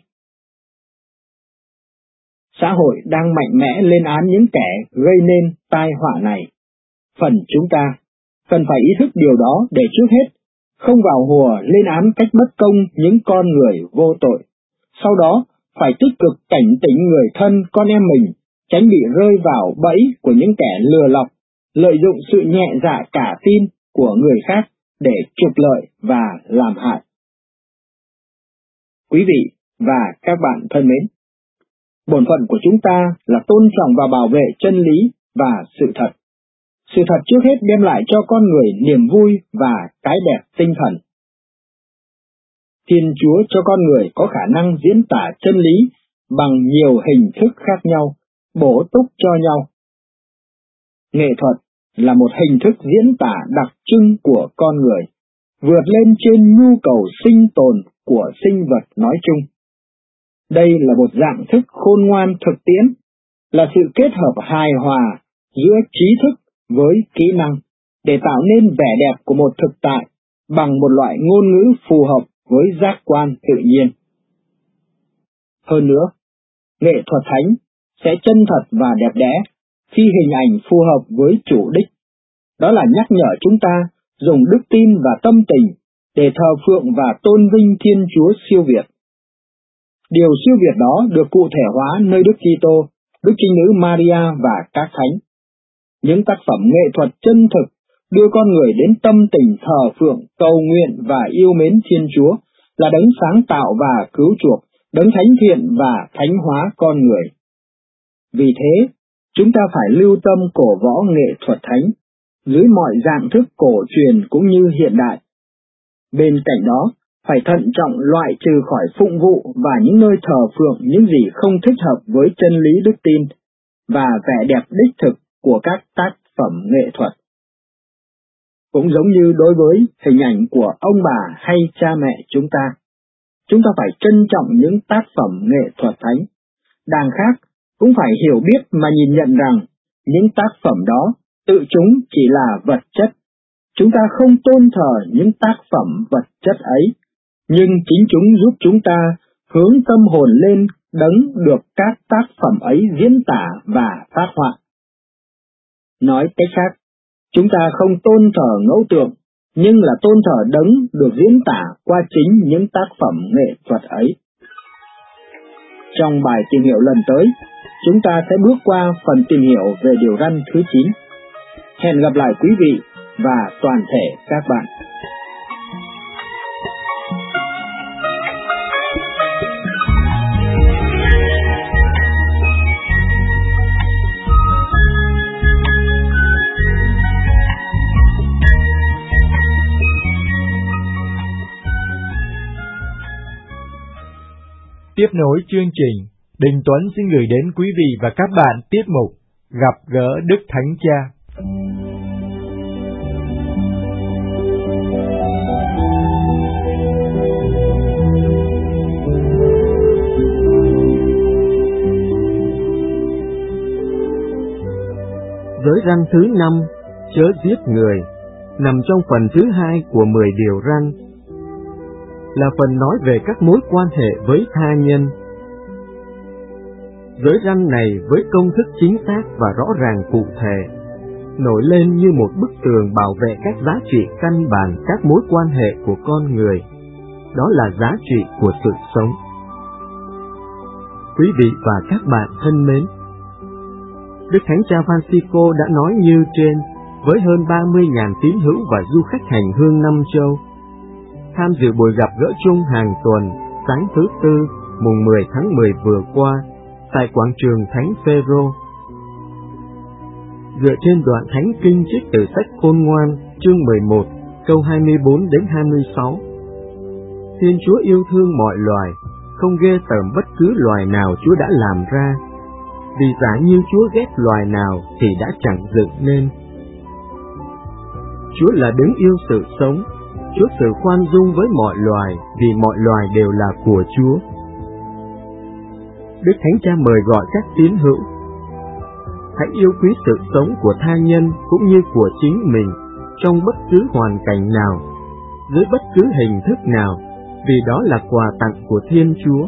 [SPEAKER 5] Xã hội đang mạnh mẽ lên án những kẻ gây nên tai họa này. Phần chúng ta cần phải ý thức điều đó để trước hết không vào hùa lên án cách bất công những con người vô tội. Sau đó phải tích cực cảnh tỉnh người thân con em mình, tránh bị rơi vào bẫy của những kẻ lừa lọc, lợi dụng sự nhẹ dạ cả tin của người khác để trục lợi và làm hại. Quý vị và các bạn thân mến, bổn phận của chúng ta là tôn trọng và bảo vệ chân lý và sự thật. Sự thật trước hết đem lại cho con người niềm vui và cái đẹp tinh thần. Thiên Chúa cho con người có khả năng diễn tả chân lý bằng nhiều hình thức khác nhau, bổ túc cho nhau. Nghệ thuật là một hình thức diễn tả đặc trưng của con người, vượt lên trên nhu cầu sinh tồn của sinh vật nói chung. Đây là một dạng thức khôn ngoan thực tiễn, là sự kết hợp hài hòa giữa trí thức với kỹ năng, để tạo nên vẻ đẹp của một thực tại bằng một loại ngôn ngữ phù hợp với giác quan tự nhiên. Hơn nữa, nghệ thuật thánh sẽ chân thật và đẹp đẽ khi hình ảnh phù hợp với chủ đích. Đó là nhắc nhở chúng ta dùng đức tin và tâm tình để thờ phượng và tôn vinh Thiên Chúa siêu việt. Điều siêu việt đó được cụ thể hóa nơi Đức Kitô, Đức Trinh Nữ Maria và các thánh. Những tác phẩm nghệ thuật chân thực đưa con người đến tâm tình thờ phượng, cầu nguyện và yêu mến Thiên Chúa, là đấng sáng tạo và cứu chuộc, đấng thánh thiện và thánh hóa con người. Vì thế, chúng ta phải lưu tâm cổ võ nghệ thuật thánh, dưới mọi dạng thức cổ truyền cũng như hiện đại. Bên cạnh đó, phải thận trọng loại trừ khỏi phụng vụ và những nơi thờ phượng những gì không thích hợp với chân lý đức tin và vẻ đẹp đích thực của các tác phẩm nghệ thuật. Cũng giống như đối với hình ảnh của ông bà hay cha mẹ chúng ta, chúng ta phải trân trọng những tác phẩm nghệ thuật thánh. Đằng khác, cũng phải hiểu biết mà nhìn nhận rằng những tác phẩm đó tự chúng chỉ là vật chất. Chúng ta không tôn thờ những tác phẩm vật chất ấy, nhưng chính chúng giúp chúng ta hướng tâm hồn lên đấng được các tác phẩm ấy diễn tả và phát họa. Nói cách khác, chúng ta không tôn thờ ngẫu tượng, nhưng là tôn thờ đấng được diễn tả qua chính những tác phẩm nghệ thuật ấy. Trong bài tìm hiểu lần tới, chúng ta sẽ bước qua phần tìm hiểu về điều răn thứ chín. Hẹn gặp lại quý vị và toàn thể các bạn.
[SPEAKER 1] Tiếp nối chương trình, Đình Tuấn xin gửi đến quý vị và các bạn tiết mục Gặp gỡ Đức Thánh Cha.
[SPEAKER 6] Giới răn thứ năm, chớ giết người, nằm trong phần thứ hai của mười điều răn, là phần nói về các mối quan hệ với tha nhân. Giới răn này với công thức chính xác và rõ ràng cụ thể, nổi lên như một bức tường bảo vệ các giá trị căn bản các mối quan hệ của con người, đó là giá trị của sự sống. Quý vị và các bạn thân mến, Đức Thánh Cha Francisco đã nói như trên, với hơn ba mươi nghìn tín hữu và du khách hành hương năm châu, tham dự buổi gặp gỡ chung hàng tuần sáng thứ Tư, mùng mười tháng mười vừa qua, tại quảng trường Thánh Phêrô. Dựa trên đoạn thánh kinh trích từ sách Khôn Ngoan, chương mười một, câu hai mươi bốn đến hai mươi sáu. Thiên Chúa yêu thương mọi loài, không ghê tởm bất cứ loài nào Chúa đã làm ra, vì giả như Chúa ghét loài nào thì đã chẳng dựng nên. Chúa là đấng yêu sự sống, Chúa sự khoan dung với mọi loài, vì mọi loài đều là của Chúa. Đức Thánh Cha mời gọi các tín hữu, hãy yêu quý sự sống của tha nhân cũng như của chính mình, trong bất cứ hoàn cảnh nào, dưới bất cứ hình thức nào, vì đó là quà tặng của Thiên Chúa.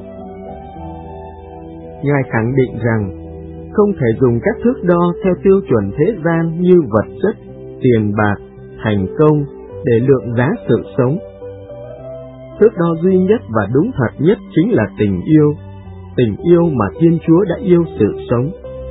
[SPEAKER 6] Ngài khẳng định rằng, không thể dùng các thước đo theo tiêu chuẩn thế gian như vật chất, tiền bạc, thành công để lượng giá sự sống. Thước đo duy nhất và đúng thật nhất chính là tình yêu, tình yêu mà Thiên Chúa đã yêu sự sống.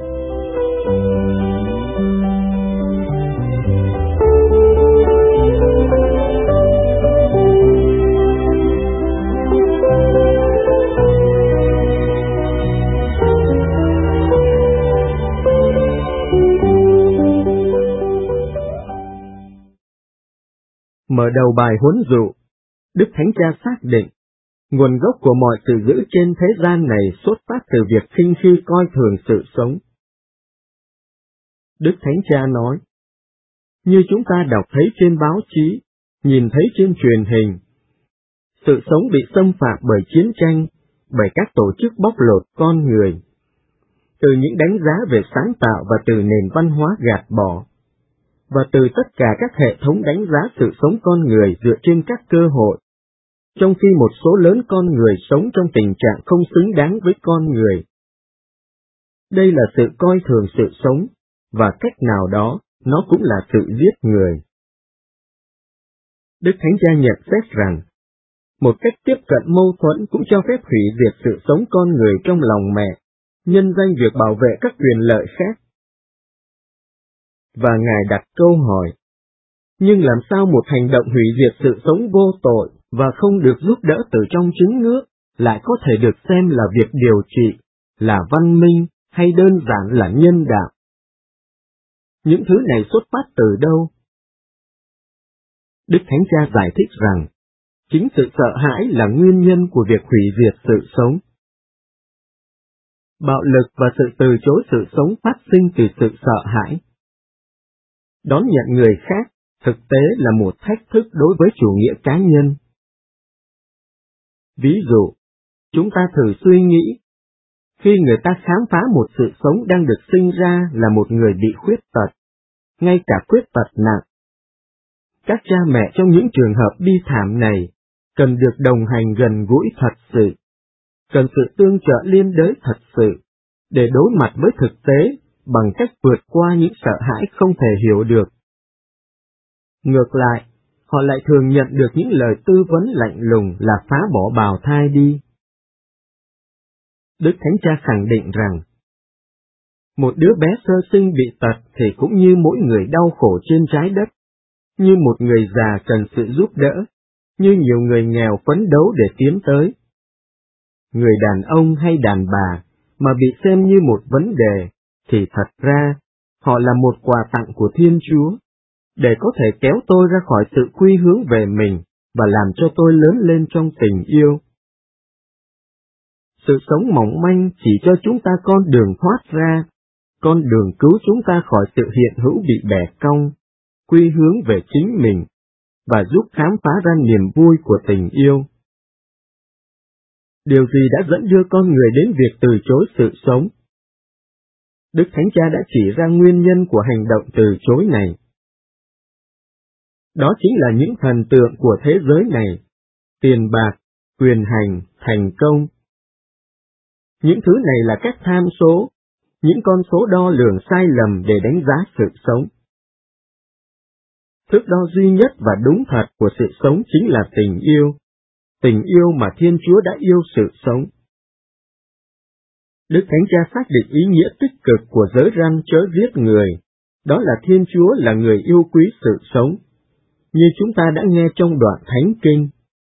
[SPEAKER 6] Mở đầu bài huấn dụ, Đức Thánh Cha xác định, nguồn gốc của mọi sự dữ trên thế gian này xuất phát từ việc khinh khi coi thường sự sống. Đức Thánh Cha nói, như chúng ta đọc thấy trên báo chí, nhìn thấy trên truyền hình, sự sống bị xâm phạm bởi chiến tranh, bởi các tổ chức bóc lột con người, từ những đánh giá về sáng tạo và từ nền văn hóa gạt bỏ, và từ tất cả các hệ thống đánh giá sự sống con người dựa trên các cơ hội, trong khi một số lớn con người sống trong tình trạng không xứng đáng với con người. Đây là sự coi thường sự sống, và cách nào đó, nó cũng là sự giết người. Đức Thánh Cha nhận xét rằng, một cách tiếp cận mâu thuẫn cũng cho phép hủy diệt sự sống con người trong lòng mẹ, nhân danh việc bảo vệ các quyền lợi khác. Và Ngài đặt câu hỏi, nhưng làm sao một hành động hủy diệt sự sống vô tội và không được giúp đỡ từ trong trứng nước lại có thể được xem là việc điều trị, là văn minh hay đơn giản là nhân đạo? Những thứ này xuất phát từ đâu? Đức Thánh Cha giải thích rằng, chính sự sợ hãi là nguyên nhân của việc hủy diệt sự sống. Bạo lực và sự từ chối sự sống phát sinh từ sự sợ hãi. Đón nhận người khác, thực tế là một thách thức đối với chủ nghĩa cá nhân. Ví dụ, chúng ta thử suy nghĩ, khi người ta khám phá một sự sống đang được sinh ra là một người bị khuyết tật, ngay cả khuyết tật nặng. Các cha mẹ trong những trường hợp bi thảm này cần được đồng hành gần gũi thật sự, cần sự tương trợ liên đới thật sự, để đối mặt với thực tế bằng cách vượt qua những sợ hãi không thể hiểu được. Ngược lại, họ lại thường nhận được những lời tư vấn lạnh lùng là phá bỏ bào thai đi. Đức Thánh Cha khẳng định rằng, một đứa bé sơ sinh bị tật thì cũng như mỗi người đau khổ trên trái đất, như một người già cần sự giúp đỡ, như nhiều người nghèo phấn đấu để tiến tới. Người đàn ông hay đàn bà mà bị xem như một vấn đề, thì thật ra họ là một quà tặng của Thiên Chúa, để có thể kéo tôi ra khỏi sự quy hướng về mình và làm cho tôi lớn lên trong tình yêu. Sự sống mỏng manh chỉ cho chúng ta con đường thoát ra, con đường cứu chúng ta khỏi sự hiện hữu bị bẻ cong, quy hướng về chính mình, và giúp khám phá ra niềm vui của tình yêu. Điều gì đã dẫn đưa con người đến việc từ chối sự sống? Đức Thánh Cha đã chỉ ra nguyên nhân của hành động từ chối này. Đó chính là những thần tượng của thế giới này, tiền bạc, quyền hành, thành công. Những thứ này là các tham số, những con số đo lường sai lầm để đánh giá sự sống. Thước đo duy nhất và đúng thật của sự sống chính là tình yêu, tình yêu mà Thiên Chúa đã yêu sự sống. Đức Thánh Cha xác định ý nghĩa tích cực của giới răn chớ giết người, đó là Thiên Chúa là người yêu quý sự sống, như chúng ta đã nghe trong đoạn Thánh Kinh.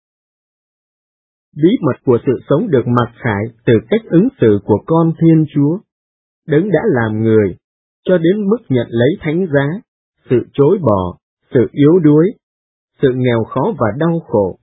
[SPEAKER 6] Bí mật của sự sống được mặc khải từ cách ứng xử của con Thiên Chúa, Đấng đã làm người, cho đến mức nhận lấy thánh giá, sự chối bỏ, sự yếu đuối, sự nghèo khó và đau khổ.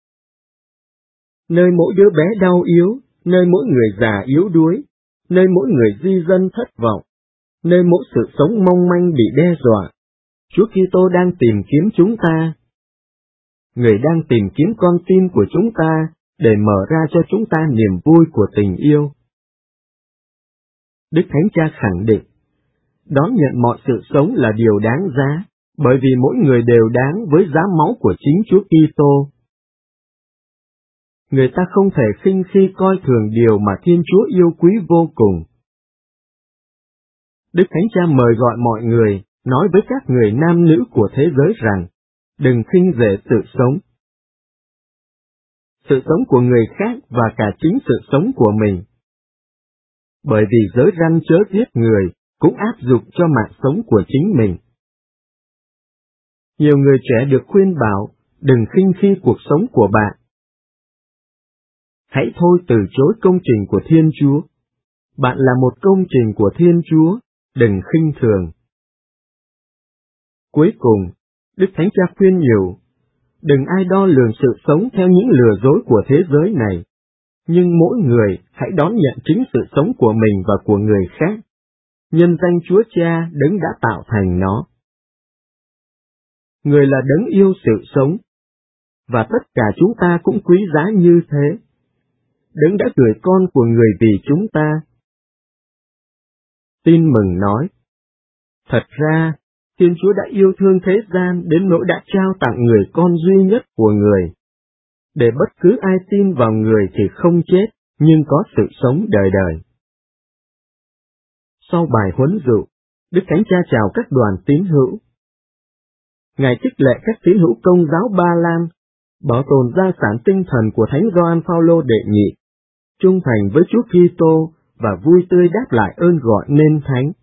[SPEAKER 6] Nơi mỗi đứa bé đau yếu, nơi mỗi người già yếu đuối, nơi mỗi người di dân thất vọng, nơi mỗi sự sống mong manh bị đe dọa, Chúa Kitô đang tìm kiếm chúng ta. Người đang tìm kiếm con tim của chúng ta để mở ra cho chúng ta niềm vui của tình yêu. Đức Thánh Cha khẳng định, đón nhận mọi sự sống là điều đáng giá, bởi vì mỗi người đều đáng với giá máu của chính Chúa Kitô. Người ta không thể khinh khi coi thường điều mà Thiên Chúa yêu quý vô cùng. Đức Thánh Cha mời gọi mọi người, nói với các người nam nữ của thế giới rằng, đừng khinh rẻ sự sống. Sự sống của người khác và cả chính sự sống của mình. Bởi vì giới răn chớ giết người cũng áp dụng cho mạng sống của chính mình. Nhiều người trẻ được khuyên bảo, đừng khinh khi cuộc sống của bạn. Hãy thôi từ chối công trình của Thiên Chúa. Bạn là một công trình của Thiên Chúa, đừng khinh thường. Cuối cùng, Đức Thánh Cha khuyên nhủ, đừng ai đo lường sự sống theo những lừa dối của thế giới này, nhưng mỗi người hãy đón nhận chính sự sống của mình và của người khác, nhân danh Chúa Cha Đấng đã tạo thành nó. Người là Đấng yêu sự sống, và tất cả chúng ta cũng quý giá như thế. Đấng đã gửi con của người vì chúng ta. Tin mừng nói, thật ra, Thiên Chúa đã yêu thương thế gian đến nỗi đã trao tặng người con duy nhất của người, để bất cứ ai tin vào người thì không chết, nhưng có sự sống đời đời. Sau bài huấn dụ, Đức Thánh Cha chào các đoàn tín hữu. Ngài khích lệ các tín hữu Công giáo Ba Lan, bảo tồn gia sản tinh thần của Thánh Gioan Phaolô đệ nhị, trung thành với Chúa Kitô và vui tươi đáp lại ơn gọi nên thánh.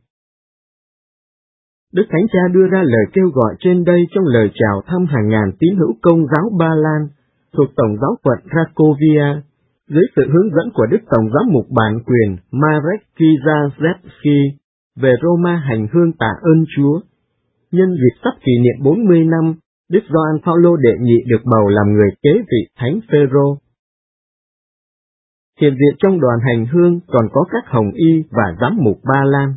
[SPEAKER 6] Đức Thánh Cha đưa ra lời kêu gọi trên đây trong lời chào thăm hàng ngàn tín hữu Công giáo Ba Lan thuộc Tổng giáo phận Cracovia, dưới sự hướng dẫn của Đức Tổng giám mục bản quyền Marek Kizazewski về Roma hành hương tạ ơn Chúa, nhân dịp sắp kỷ niệm bốn mươi năm Đức Gioan Phaolô đệ nhị được bầu làm người kế vị Thánh Phêrô. Hiện diện trong đoàn hành hương còn có các hồng y và giám mục Ba Lan.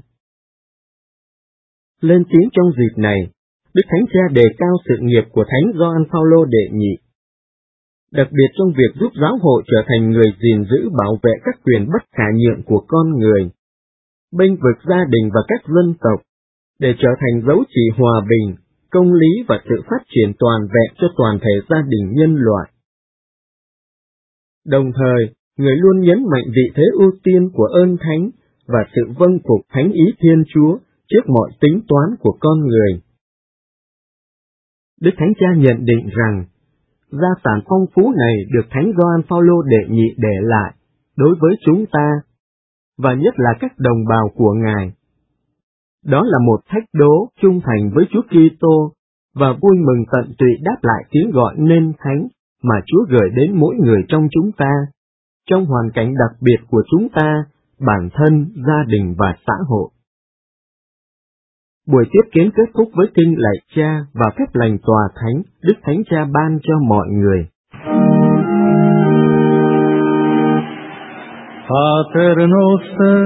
[SPEAKER 6] Lên tiếng trong dịp này, Đức Thánh Cha đề cao sự nghiệp của Thánh Gioan Phaolô đệ nhị. đặc biệt trong việc giúp giáo hội trở thành người gìn giữ bảo vệ các quyền bất khả nhượng của con người, bênh vực gia đình và các dân tộc, để trở thành dấu chỉ hòa bình, công lý và sự phát triển toàn vẹn cho toàn thể gia đình nhân loại. Đồng thời, người luôn nhấn mạnh vị thế ưu tiên của ơn thánh và sự vâng phục thánh ý Thiên Chúa trước mọi tính toán của con người. Đức Thánh Cha nhận định rằng, gia sản phong phú này được Thánh Gioan Phaolô đệ nhị để lại đối với chúng ta, và nhất là các đồng bào của Ngài. Đó là một thách đố trung thành với Chúa Kitô và vui mừng tận tụy đáp lại tiếng gọi nên thánh mà Chúa gửi đến mỗi người trong chúng ta, trong hoàn cảnh đặc biệt của chúng ta, bản thân, gia đình và xã hội. Buổi tiếp kiến kết thúc với kinh lạy Cha và phép lành tòa thánh Đức Thánh Cha ban cho mọi người.
[SPEAKER 2] Pater noster,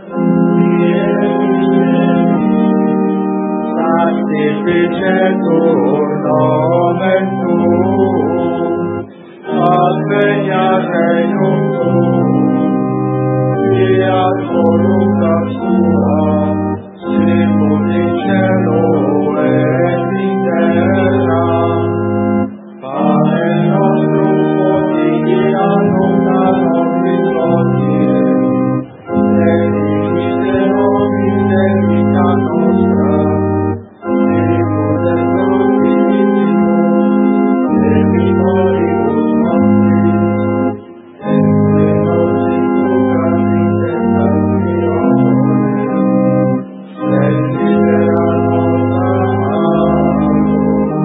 [SPEAKER 2] sanctificetur nomen tuum, adveniat regnum tuum, fiat voluntas tua, sicut in cielo et in terra. Panem nostrum quotidianum da nobis hodie, et dimitte nobis debita nostra, sicut et nos dimittimus debitoribus nostris, et ne nos inducas in tentationem, sed libera nos a malo.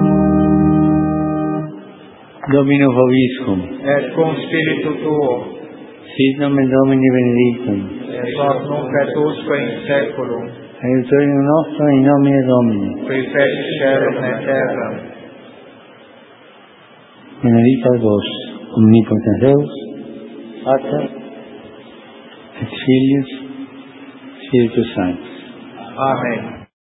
[SPEAKER 2] Domino vobiscum.
[SPEAKER 5] Et cum spiritu tuo,
[SPEAKER 2] Sit nomen Domini benedictum.
[SPEAKER 5] et hoc nunc et usque in saeculum,
[SPEAKER 2] Aiutorium nostrum in nomine Domini.
[SPEAKER 5] qui fecit caelum et terram.
[SPEAKER 2] Benedictus vos, omnipotens Deus, Pater, et Filius, Spiritus Sanctus.
[SPEAKER 5] Amen.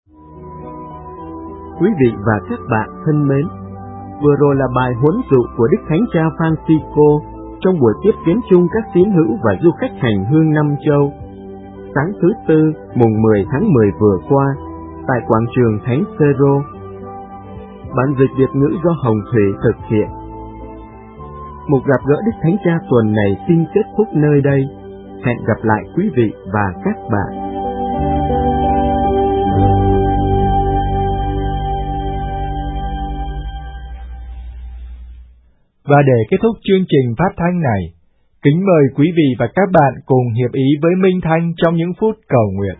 [SPEAKER 6] Quý vị và các bạn thân mến, vừa rồi là bài huấn dụ của Đức Thánh Cha Francisco trong buổi tiếp kiến chung các tín hữu và du khách hành hương năm châu, sáng thứ Tư mùng mười tháng mười vừa qua, tại quảng trường Thánh Phêrô. Bản dịch Việt ngữ do Hồng Thủy thực hiện. Một gặp gỡ Đức Thánh Cha tuần này xin kết thúc nơi đây. Hẹn gặp lại quý vị và các bạn.
[SPEAKER 1] Và để kết thúc chương trình phát thanh này, kính mời quý vị và các bạn cùng hiệp ý với Minh Thanh trong những phút cầu nguyện.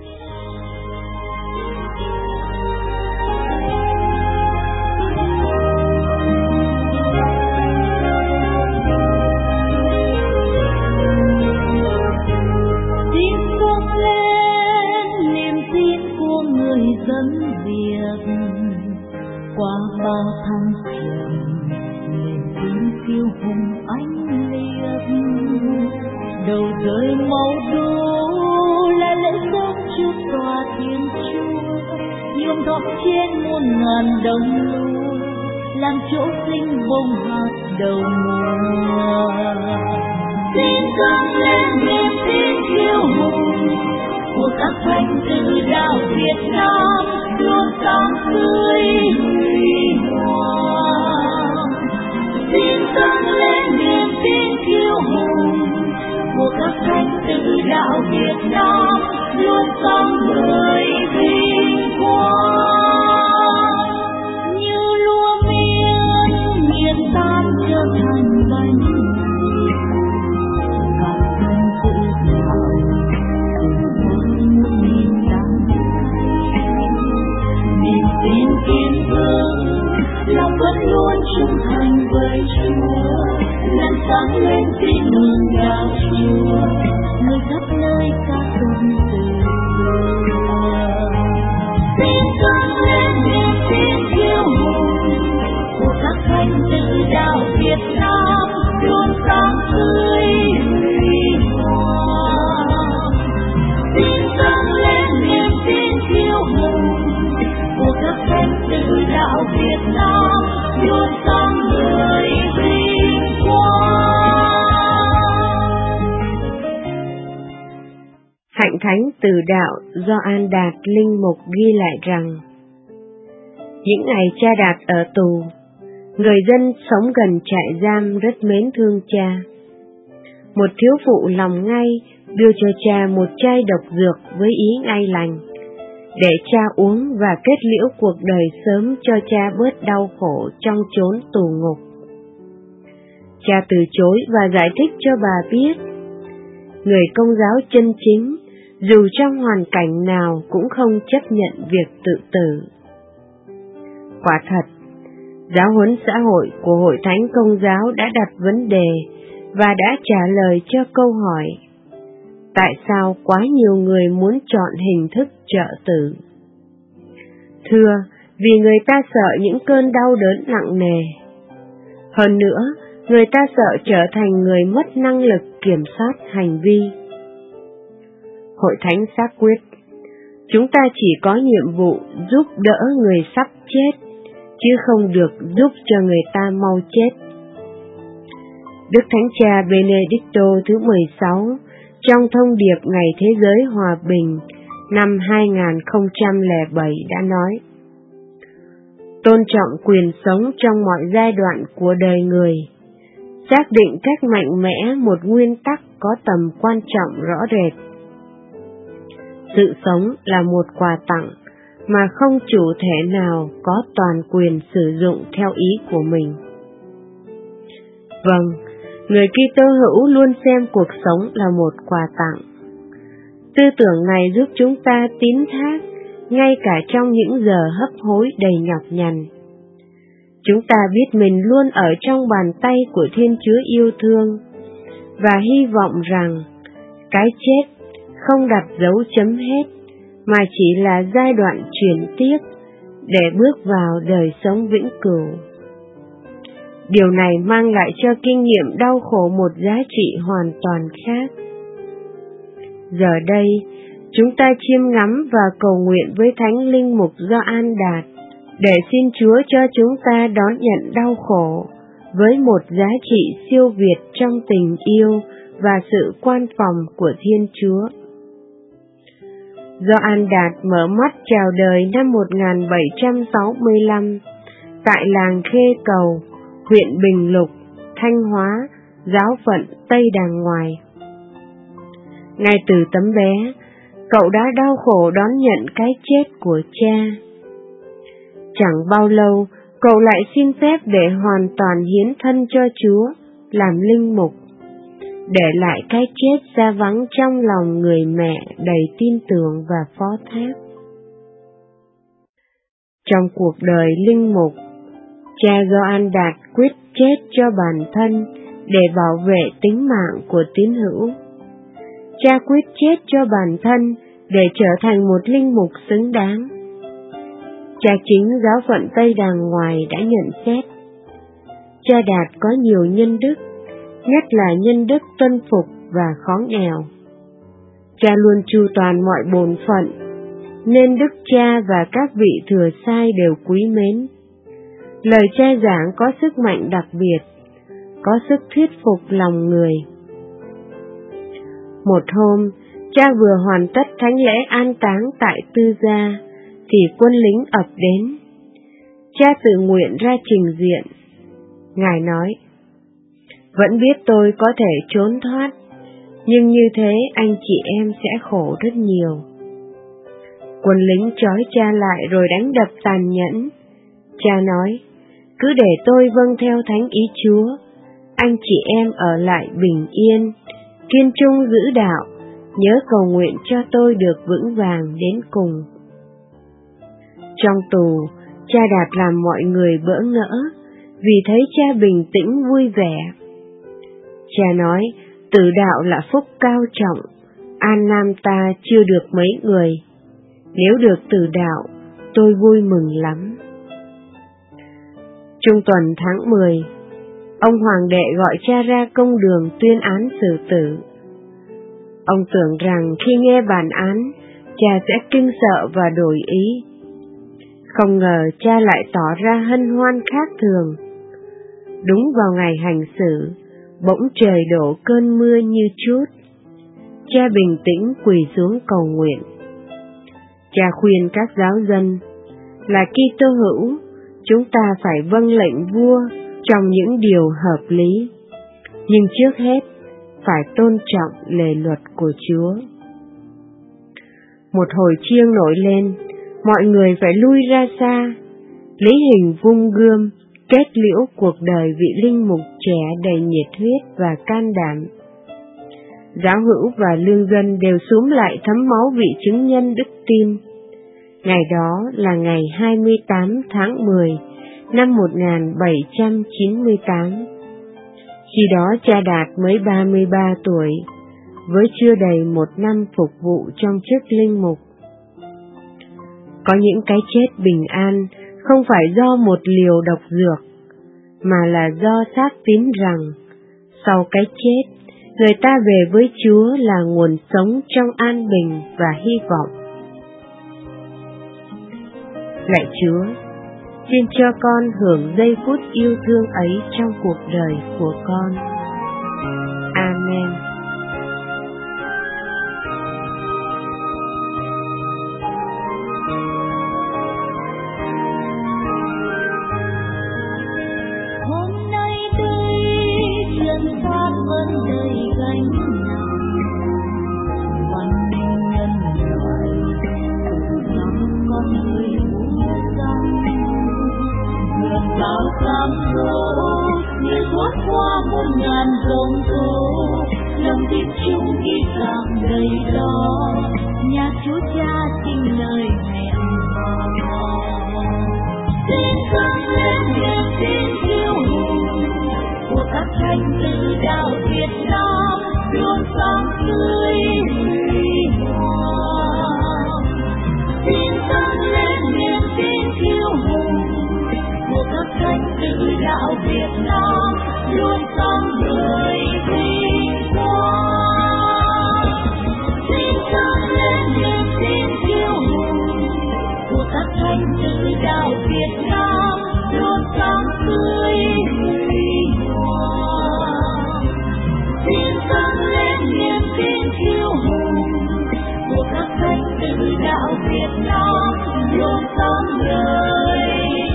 [SPEAKER 7] Tin buông lên niềm tin của người dân Việt, qua bao thăng trầm kiêu hùng anh liệt, đầu rơi máu đổ là lễ sống trước tòa Thiên Chúa, nhuộm đỏ trên muôn ngàn đồng lúa, làm chỗ sinh bông hạt đầu mùa. Xin dâng lên niềm tin kiêu hùng của các thánh tử đạo Việt Nam, luôn sáng tươi huy hoàng. Xin dâng lên niềm tin kiêu hùng của các thánh tử đạo Việt Nam, luôn sáng ngời vinh quang. Như lúa miên miền tan trở thành bánh mì, các dân tự hào cùng với nghìn đắng cay. Niềm tin kiên cường lòng vẫn luôn trung thành với Chúa, làm sáng lên tin mừng đạo Chúa, người khắp nơi ca tụng từ xưa. Xin dâng lên niềm tin kiêu hùng của các thánh tử đạo Việt Nam, luôn sáng tươi huy hoàng. Xin dâng lên niềm tin kiêu hùng của các thánh tử đạo Việt Nam, luôn sáng ngời vinh
[SPEAKER 8] thánh Từ Đạo Gioan Đạt Linh Mục ghi lại rằng, những ngày cha Đạt ở tù, người dân sống gần trại giam rất mến thương cha. Một thiếu phụ lòng ngay đưa cho cha một chai độc dược với ý ngay lành, để cha uống và kết liễu cuộc đời sớm cho cha bớt đau khổ trong chốn tù ngục. Cha từ chối và giải thích cho bà biết, người Công giáo chân chính, dù trong hoàn cảnh nào cũng không chấp nhận việc tự tử. Quả thật, giáo huấn xã hội của Hội Thánh Công giáo đã đặt vấn đề và đã trả lời cho câu hỏi, tại sao quá nhiều người muốn chọn hình thức trợ tử? Thưa, vì người ta sợ những cơn đau đớn nặng nề. Hơn nữa, người ta sợ trở thành người mất năng lực kiểm soát hành vi. Hội Thánh xác quyết, chúng ta chỉ có nhiệm vụ giúp đỡ người sắp chết, chứ không được giúp cho người ta mau chết. Đức Thánh Cha Benedicto thứ mười sáu trong thông điệp Ngày Thế giới Hòa bình năm hai nghìn không trăm lẻ bảy đã nói, tôn trọng quyền sống trong mọi giai đoạn của đời người, xác định cách mạnh mẽ một nguyên tắc có tầm quan trọng rõ rệt. Sự sống là một quà tặng mà không chủ thể nào có toàn quyền sử dụng theo ý của mình. Vâng, người Kitô hữu luôn xem cuộc sống là một quà tặng. Tư tưởng này giúp chúng ta tín thác ngay cả trong những giờ hấp hối đầy nhọc nhằn. Chúng ta biết mình luôn ở trong bàn tay của Thiên Chúa yêu thương và hy vọng rằng cái chết không đặt dấu chấm hết mà chỉ là giai đoạn chuyển tiếp để bước vào đời sống vĩnh cửu. Điều này mang lại cho kinh nghiệm đau khổ một giá trị hoàn toàn khác. Giờ đây, chúng ta chiêm ngắm và cầu nguyện với Thánh Linh Mục Gioan Đạt để xin Chúa cho chúng ta đón nhận đau khổ với một giá trị siêu việt trong tình yêu và sự quan phòng của Thiên Chúa. Gioan Đạt mở mắt chào đời năm một nghìn bảy trăm sáu mươi lăm tại làng Khê Cầu, huyện Bình Lục, Thanh Hóa, giáo phận Tây Đàng Ngoài. Ngay từ tấm bé, cậu đã đau khổ đón nhận cái chết của cha. Chẳng bao lâu, cậu lại xin phép để hoàn toàn hiến thân cho Chúa, làm linh mục, để lại cái chết ra vắng trong lòng người mẹ đầy tin tưởng và phó thác. Trong cuộc đời linh mục, cha Gioan Đạt quyết chết cho bản thân để bảo vệ tính mạng của tín hữu. Cha quyết chết cho bản thân để trở thành một linh mục xứng đáng. Cha chính giáo phận Tây Đàng Ngoài đã nhận xét, cha Đạt có nhiều nhân đức, nhất là nhân đức tuân phục và khó nghèo. Cha luôn chu toàn mọi bổn phận, nên đức cha và các vị thừa sai đều quý mến. Lời cha giảng có sức mạnh đặc biệt, có sức thuyết phục lòng người. Một hôm, cha vừa hoàn tất thánh lễ an táng tại Tư Gia, thì quân lính ập đến. Cha tự nguyện ra trình diện. Ngài nói, vẫn biết tôi có thể trốn thoát, nhưng như thế anh chị em sẽ khổ rất nhiều. Quân lính trói cha lại rồi đánh đập tàn nhẫn. Cha nói, cứ để tôi vâng theo thánh ý Chúa, anh chị em ở lại bình yên, kiên trung giữ đạo, nhớ cầu nguyện cho tôi được vững vàng đến cùng. Trong tù, cha Đạt làm mọi người bỡ ngỡ, vì thấy cha bình tĩnh vui vẻ. Cha nói, tử đạo là phúc cao trọng, An Nam ta chưa được mấy người. Nếu được tử đạo, tôi vui mừng lắm. Trung tuần tháng mười, ông hoàng đệ gọi cha ra công đường tuyên án xử tử. Ông tưởng rằng khi nghe bản án, cha sẽ kinh sợ và đổi ý. Không ngờ cha lại tỏ ra hân hoan khác thường. Đúng vào ngày hành xử, bỗng trời đổ cơn mưa như trút. cha bình tĩnh quỳ xuống cầu nguyện. Cha khuyên các giáo dân là Kitô hữu, chúng ta phải vâng lệnh vua trong những điều hợp lý, nhưng trước hết phải tôn trọng lề luật của Chúa. Một hồi chiêng nổi lên, mọi người phải lui ra xa. Lý Hình vung gươm, kết liễu cuộc đời vị linh mục trẻ đầy nhiệt huyết và can đảm. Giáo hữu và lương dân đều xúm lại thấm máu vị chứng nhân đức tin. Ngày đó là ngày hai mươi tám tháng mười năm một nghìn bảy trăm chín mươi tám. Khi đó cha Đạt mới ba mươi ba tuổi, với chưa đầy một năm phục vụ trong chức linh mục. Có những cái chết bình an không phải do một liều độc dược, mà là do xác tín rằng sau cái chết, người ta về với Chúa là nguồn sống trong an bình và hy vọng. Lạy Chúa, xin cho con hưởng giây phút yêu thương ấy trong cuộc đời của con. Amen.
[SPEAKER 7] Hôm nay đây chân pháp vẫn đầy gánh nặng, văn minh nhân loại từ năm con người uống răng, vườn bao cam dỗ như thoát qua muôn ngàn giông tố, lòng tin chung khi càng đầy đó, nhà Chúa Cha xin lời hẹn hò. Xin dâng lên niềm tin kiêu hùng của các thánh tử đạo Việt Nam, luôn sáng tươi huy hoàng. Xin dâng lên niềm tin kiêu hùng của các thánh tử đạo Việt Nam, luôn sáng ngời vinh quang. Xin dâng lên niềm tin kiêu hùng của các thánh tử đạo Việt Nam, luôn sáng tươi huy hoàng. Xin dâng lên niềm tin kiêu hùng của các thánh tử đạo Việt Nam, luôn sáng ngời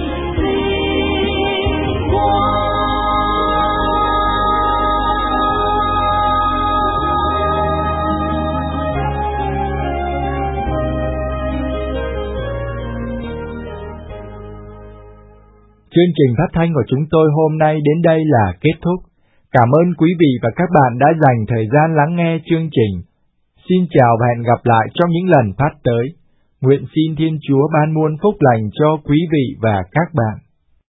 [SPEAKER 7] vinh quang.
[SPEAKER 1] Chương trình phát thanh của chúng tôi hôm nay đến đây là kết thúc. Cảm ơn quý vị và các bạn đã dành thời gian lắng nghe chương trình. Xin chào và hẹn gặp lại trong những lần phát tới. Nguyện xin Thiên Chúa ban muôn phúc lành cho quý vị và các bạn.